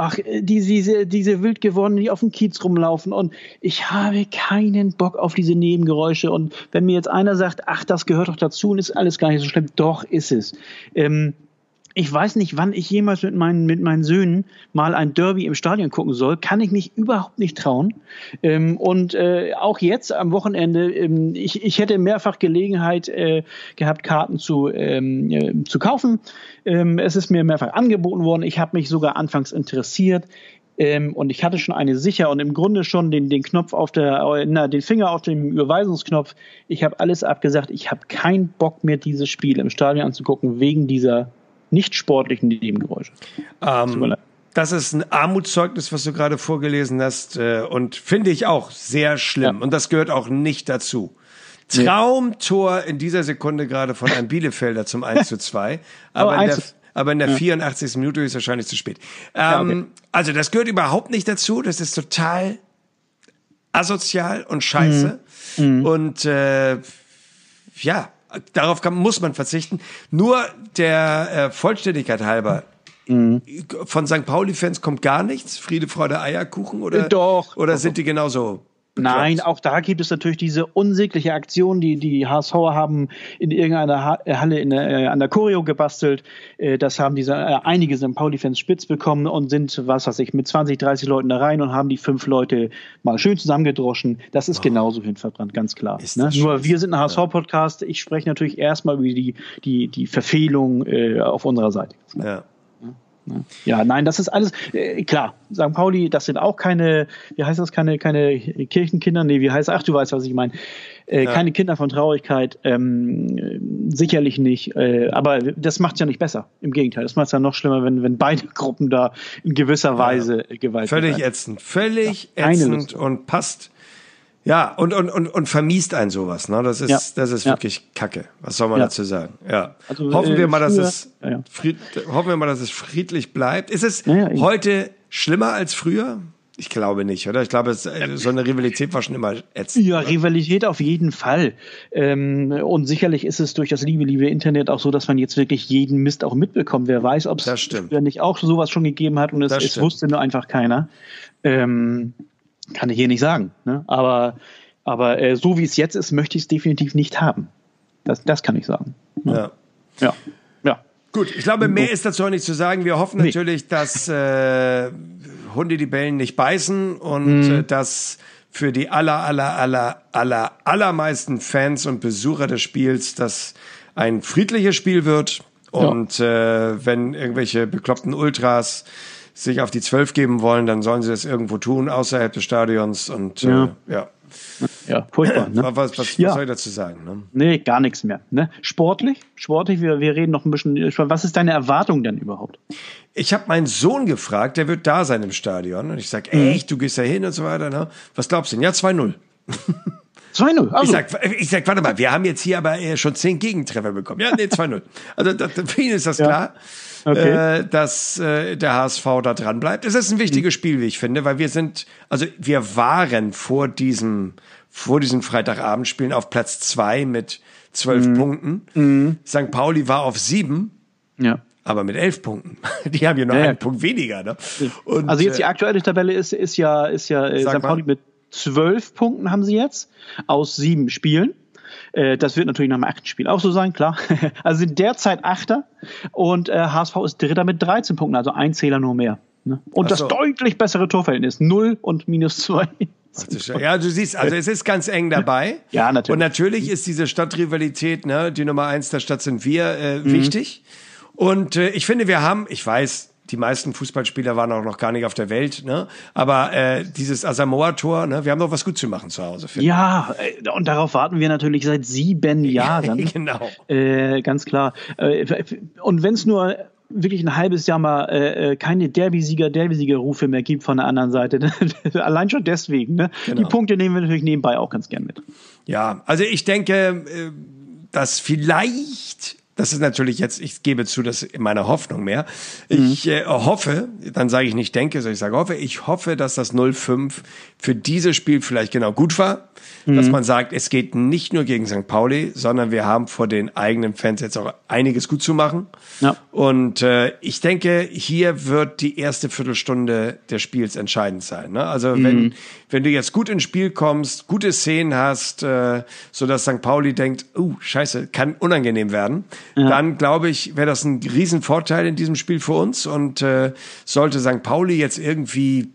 diese wild gewordenen, die auf dem Kiez rumlaufen. Und ich habe keinen Bock auf diese Nebengeräusche. Und wenn mir jetzt einer sagt, ach, das gehört doch dazu und ist alles gar nicht so schlimm, doch ist es. Ich weiß nicht, wann ich jemals mit meinen Söhnen mal ein Derby im Stadion gucken soll. Kann ich mich überhaupt nicht trauen. Und auch jetzt am Wochenende, ich hätte mehrfach Gelegenheit gehabt, Karten zu kaufen. Es ist mir mehrfach angeboten worden. Ich habe mich sogar anfangs interessiert. Und ich hatte schon eine sicher und im Grunde schon den Knopf den Finger auf dem Überweisungsknopf. Ich habe alles abgesagt. Ich habe keinen Bock mehr, dieses Spiel im Stadion anzugucken, wegen dieser nicht sportlichen Nebengeräusche. Das ist ein Armutszeugnis, was du gerade vorgelesen hast und finde ich auch sehr schlimm. Ja. Und das gehört auch nicht dazu. Traumtor in dieser Sekunde gerade von einem Bielefelder zum 1:2. aber in der 84. Minute ist es wahrscheinlich zu spät. Okay. Also das gehört überhaupt nicht dazu, das ist total asozial und scheiße. Und darauf muss man verzichten. Nur der Vollständigkeit halber, von St. Pauli-Fans kommt gar nichts? Friede, Freude, Eierkuchen? Oder, Doch. Oder sind die genauso? Nein, auch da gibt es natürlich diese unsägliche Aktion, die HSVer haben in irgendeiner Halle an der Choreo gebastelt. Das haben einige St. Pauli-Fans spitz bekommen und sind, mit 20, 30 Leuten da rein und haben die 5 Leute mal schön zusammengedroschen. Das ist genauso hinverbrannt, ganz klar. Ne? Nur wir sind ein HSV-Podcast. Ich spreche natürlich erstmal über die Verfehlung auf unserer Seite. Ja. Ja, nein, das ist alles, klar, St. Pauli, das sind auch keine Kirchenkinder, du weißt, was ich meine, keine Kinder von Traurigkeit, sicherlich nicht, aber das macht es ja nicht besser, im Gegenteil, das macht es ja noch schlimmer, wenn beide Gruppen da in gewisser Weise Gewalt völlig ätzend und passt. Ja, und vermiest einen sowas, ne? Das ist wirklich Kacke. Was soll man dazu sagen? Ja. Also, hoffen wir mal, dass es friedlich bleibt. Ist es heute schlimmer als früher? Ich glaube nicht, oder? Ich glaube, so eine Rivalität war schon immer ätzend. Ja, Rivalität auf jeden Fall. Und sicherlich ist es durch das liebe Internet auch so, dass man jetzt wirklich jeden Mist auch mitbekommt. Wer weiß, ob es nicht auch sowas schon gegeben hat und es wusste nur einfach keiner. Kann ich hier nicht sagen. Ne? Aber so wie es jetzt ist, möchte ich es definitiv nicht haben. Das kann ich sagen. Ne? Ja. Gut, ich glaube, mehr ist dazu auch nicht zu sagen. Wir hoffen natürlich, dass Hunde die Bellen nicht beißen und dass für die allermeisten Fans und Besucher des Spiels das ein friedliches Spiel wird. Und wenn irgendwelche bekloppten Ultras sich auf die 12 geben wollen, dann sollen sie das irgendwo tun, außerhalb des Stadions und Ja, furchtbar. Ne? Was soll ich dazu sagen? Ne? Nee, gar nichts mehr. Ne? Sportlich, wir reden noch ein bisschen, was ist deine Erwartung denn überhaupt? Ich habe meinen Sohn gefragt, der wird da sein im Stadion und ich sage, echt, du gehst da hin und so weiter, ne? Was glaubst du denn? Ja, 2-0. 2-0, also. Ich sag, warte mal, wir haben jetzt hier aber schon 10 Gegentreffer bekommen. Ja, nee, 2-0. Also für ihn ist das klar. Okay. Dass der HSV da dran bleibt. Es ist ein wichtiges Spiel, wie ich finde, weil wir waren vor diesem Freitagabendspielen auf Platz 2 mit 12 Punkten. St. Pauli war auf 7. Ja. Aber mit 11 Punkten. Die haben ja noch einen Punkt weniger. Ne? Und, also jetzt die aktuelle Tabelle ist ja St. Pauli mit 12 Punkten haben sie jetzt aus 7 Spielen. Das wird natürlich nach dem 8. Spiel auch so sein, klar. Also sind derzeit 8. und HSV ist 3. mit 13 Punkten, also ein Zähler nur mehr. Ne? Und das deutlich bessere Torverhältnis, 0 und -2. Ja, du siehst, also es ist ganz eng dabei. Ja, natürlich. Und natürlich ist diese Stadtrivalität, ne, die Nummer 1 der Stadt sind wir, wichtig. Und ich finde, ich weiß, die meisten Fußballspieler waren auch noch gar nicht auf der Welt, ne? Aber dieses Asamoah-Tor, ne? Wir haben noch was gut zu machen zu Hause. Ja, und darauf warten wir natürlich seit 7 Jahren. Genau. Ganz klar. Und wenn es nur wirklich ein halbes Jahr mal keine Derby-Sieger-Rufe mehr gibt von der anderen Seite, allein schon deswegen. Ne? Genau. Die Punkte nehmen wir natürlich nebenbei auch ganz gern mit. Ja, also ich denke, dass vielleicht... Das ist natürlich jetzt, ich gebe zu, das ist meine Hoffnung mehr. Ich hoffe, dann sage ich nicht denke, sondern ich sage hoffe, ich hoffe, dass das 0-5 für dieses Spiel vielleicht genau gut war. Dass man sagt, es geht nicht nur gegen St. Pauli, sondern wir haben vor den eigenen Fans jetzt auch einiges gut zu machen. Ja. Und ich denke, hier wird die erste Viertelstunde des Spiels entscheidend sein. Ne? Also wenn du jetzt gut ins Spiel kommst, gute Szenen hast, sodass St. Pauli denkt, scheiße, kann unangenehm werden, dann glaube ich, wäre das ein Riesenvorteil in diesem Spiel für uns. Und sollte St. Pauli jetzt irgendwie,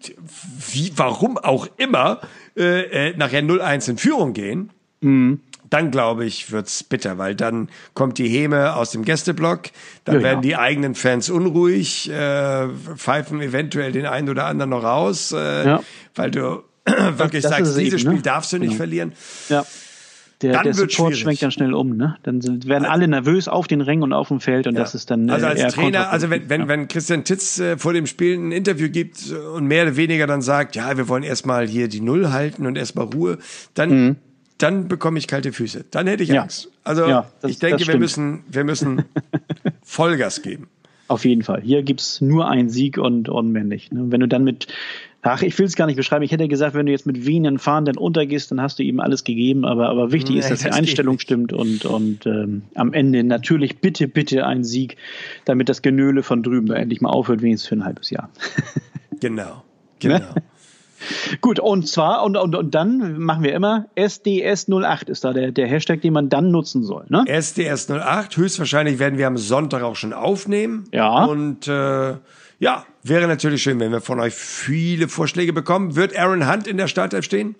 warum auch immer, nachher 0-1 in Führung gehen, dann glaube ich, wird's bitter, weil dann kommt die Häme aus dem Gästeblock, dann werden die eigenen Fans unruhig, pfeifen eventuell den einen oder anderen noch raus, weil du wirklich sagst, dieses Spiel darfst du nicht verlieren. Ja. Der Support schwenkt dann schnell um, ne? Dann werden alle nervös auf den Rängen und auf dem Feld und das ist dann also als Trainer, also wenn Christian Titz vor dem Spiel ein Interview gibt und mehr oder weniger dann sagt, ja, wir wollen erstmal hier die Null halten und erstmal Ruhe, dann bekomme ich kalte Füße. Dann hätte ich Angst. Also ich denke, wir müssen Vollgas geben. Auf jeden Fall. Hier gibt es nur einen Sieg und mehr nicht. Wenn du dann ich will es gar nicht beschreiben. Ich hätte gesagt, wenn du jetzt mit wenigen Fahren dann untergehst, dann hast du ihm alles gegeben. Aber wichtig ist, dass die Einstellung stimmt und am Ende natürlich bitte ein Sieg, damit das Genöle von drüben da endlich mal aufhört, wenigstens für ein halbes Jahr. Genau. Gut, und zwar, und dann machen wir immer SDS08 ist da der Hashtag, den man dann nutzen soll. Ne? SDS08, höchstwahrscheinlich werden wir am Sonntag auch schon aufnehmen. Ja. Und wäre natürlich schön, wenn wir von euch viele Vorschläge bekommen. Wird Aaron Hunt in der Startelf stehen?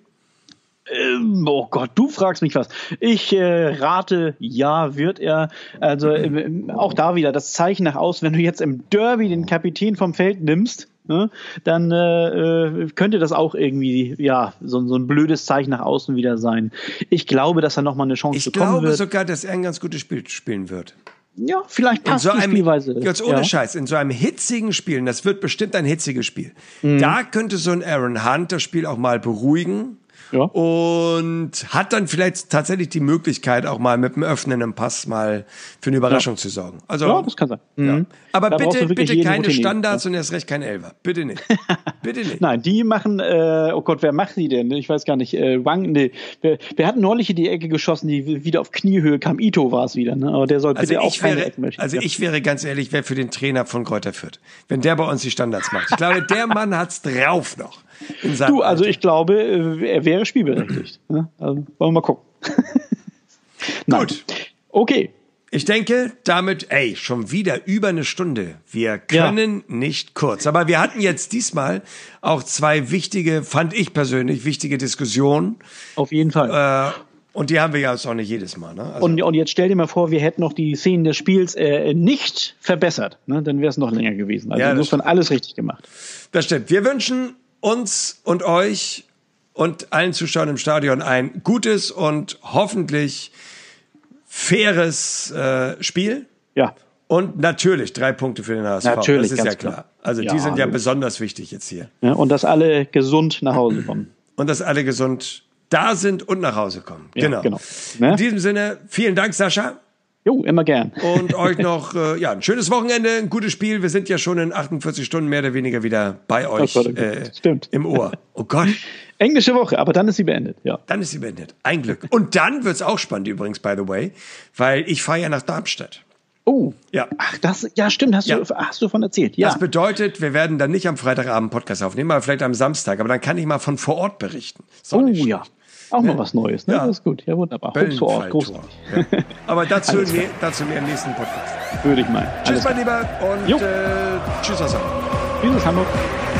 Oh Gott, du fragst mich was. Ich rate, ja, wird er. Also auch da wieder das Zeichen nach außen, wenn du jetzt im Derby den Kapitän vom Feld nimmst, ne, dann könnte das auch irgendwie so ein blödes Zeichen nach außen wieder sein. Ich glaube, dass er nochmal eine Chance bekommen wird. Ich glaube sogar, dass er ein ganz gutes Spiel spielen wird. Ja, vielleicht passt die Spielweise. Jetzt ohne Scheiß, in so einem hitzigen Spiel, das wird bestimmt ein hitziges Spiel, da könnte so ein Aaron Hunt das Spiel auch mal beruhigen. Ja. Und hat dann vielleicht tatsächlich die Möglichkeit, auch mal mit einem öffnenden Pass mal für eine Überraschung zu sorgen. Also, ja, das kann sein. Ja. Aber bitte keine Standards und erst recht kein Elfer. Bitte nicht. Bitte nicht. Nein, die machen, oh Gott, wer macht die denn? Ich weiß gar nicht. Wir hatten neulich in die Ecke geschossen, die wieder auf Kniehöhe kam. Ito war es wieder, ne? Aber der soll bitte auch keine Ecken möchten. Also ich wäre ganz ehrlich, wer für den Trainer von Greuther Fürth, wenn der bei uns die Standards macht. Ich glaube, der Mann hat's drauf noch. Also ich glaube, er wäre spielberechtigt. Also wollen wir mal gucken. Gut. Okay. Ich denke, damit, schon wieder über eine Stunde. Wir können nicht kurz. Aber wir hatten jetzt diesmal auch zwei wichtige, fand ich persönlich, wichtige Diskussionen. Auf jeden Fall. Und die haben wir ja jetzt auch nicht jedes Mal. Ne? Also und jetzt stell dir mal vor, wir hätten noch die Szenen des Spiels nicht verbessert. Ne? Dann wäre es noch länger gewesen. Also insofern alles richtig gemacht. Das stimmt. Wir wünschen uns und euch und allen Zuschauern im Stadion ein gutes und hoffentlich faires Spiel. Ja. Und natürlich 3 Punkte für den HSV. Natürlich, das ist ja klar. Also die sind ja besonders wichtig jetzt hier. Ja, und dass alle gesund nach Hause kommen. Und dass alle gesund da sind und nach Hause kommen. Ja, genau. In diesem Sinne, vielen Dank, Sascha. Jo, immer gern. Und euch noch ein schönes Wochenende, ein gutes Spiel. Wir sind ja schon in 48 Stunden mehr oder weniger wieder bei euch Stimmt. Im Ohr. Oh Gott. Englische Woche, aber dann ist sie beendet. Ja. Dann ist sie beendet. Ein Glück. Und dann wird's auch spannend übrigens, by the way, weil ich fahre ja nach Darmstadt. Oh. Ja. Ach, stimmt, hast du davon erzählt. Ja. Das bedeutet, wir werden dann nicht am Freitagabend Podcast aufnehmen, aber vielleicht am Samstag. Aber dann kann ich mal von vor Ort berichten. Ja. Auch mal was Neues, ne? Ja. Das ist gut. Ja, wunderbar. Vor Ort, großartig. Ja. Aber dazu mehr im nächsten Podcast. Würde ich meinen. Tschüss, mein Lieber, und tschüss aus Hamburg. Tschüss aus Hamburg.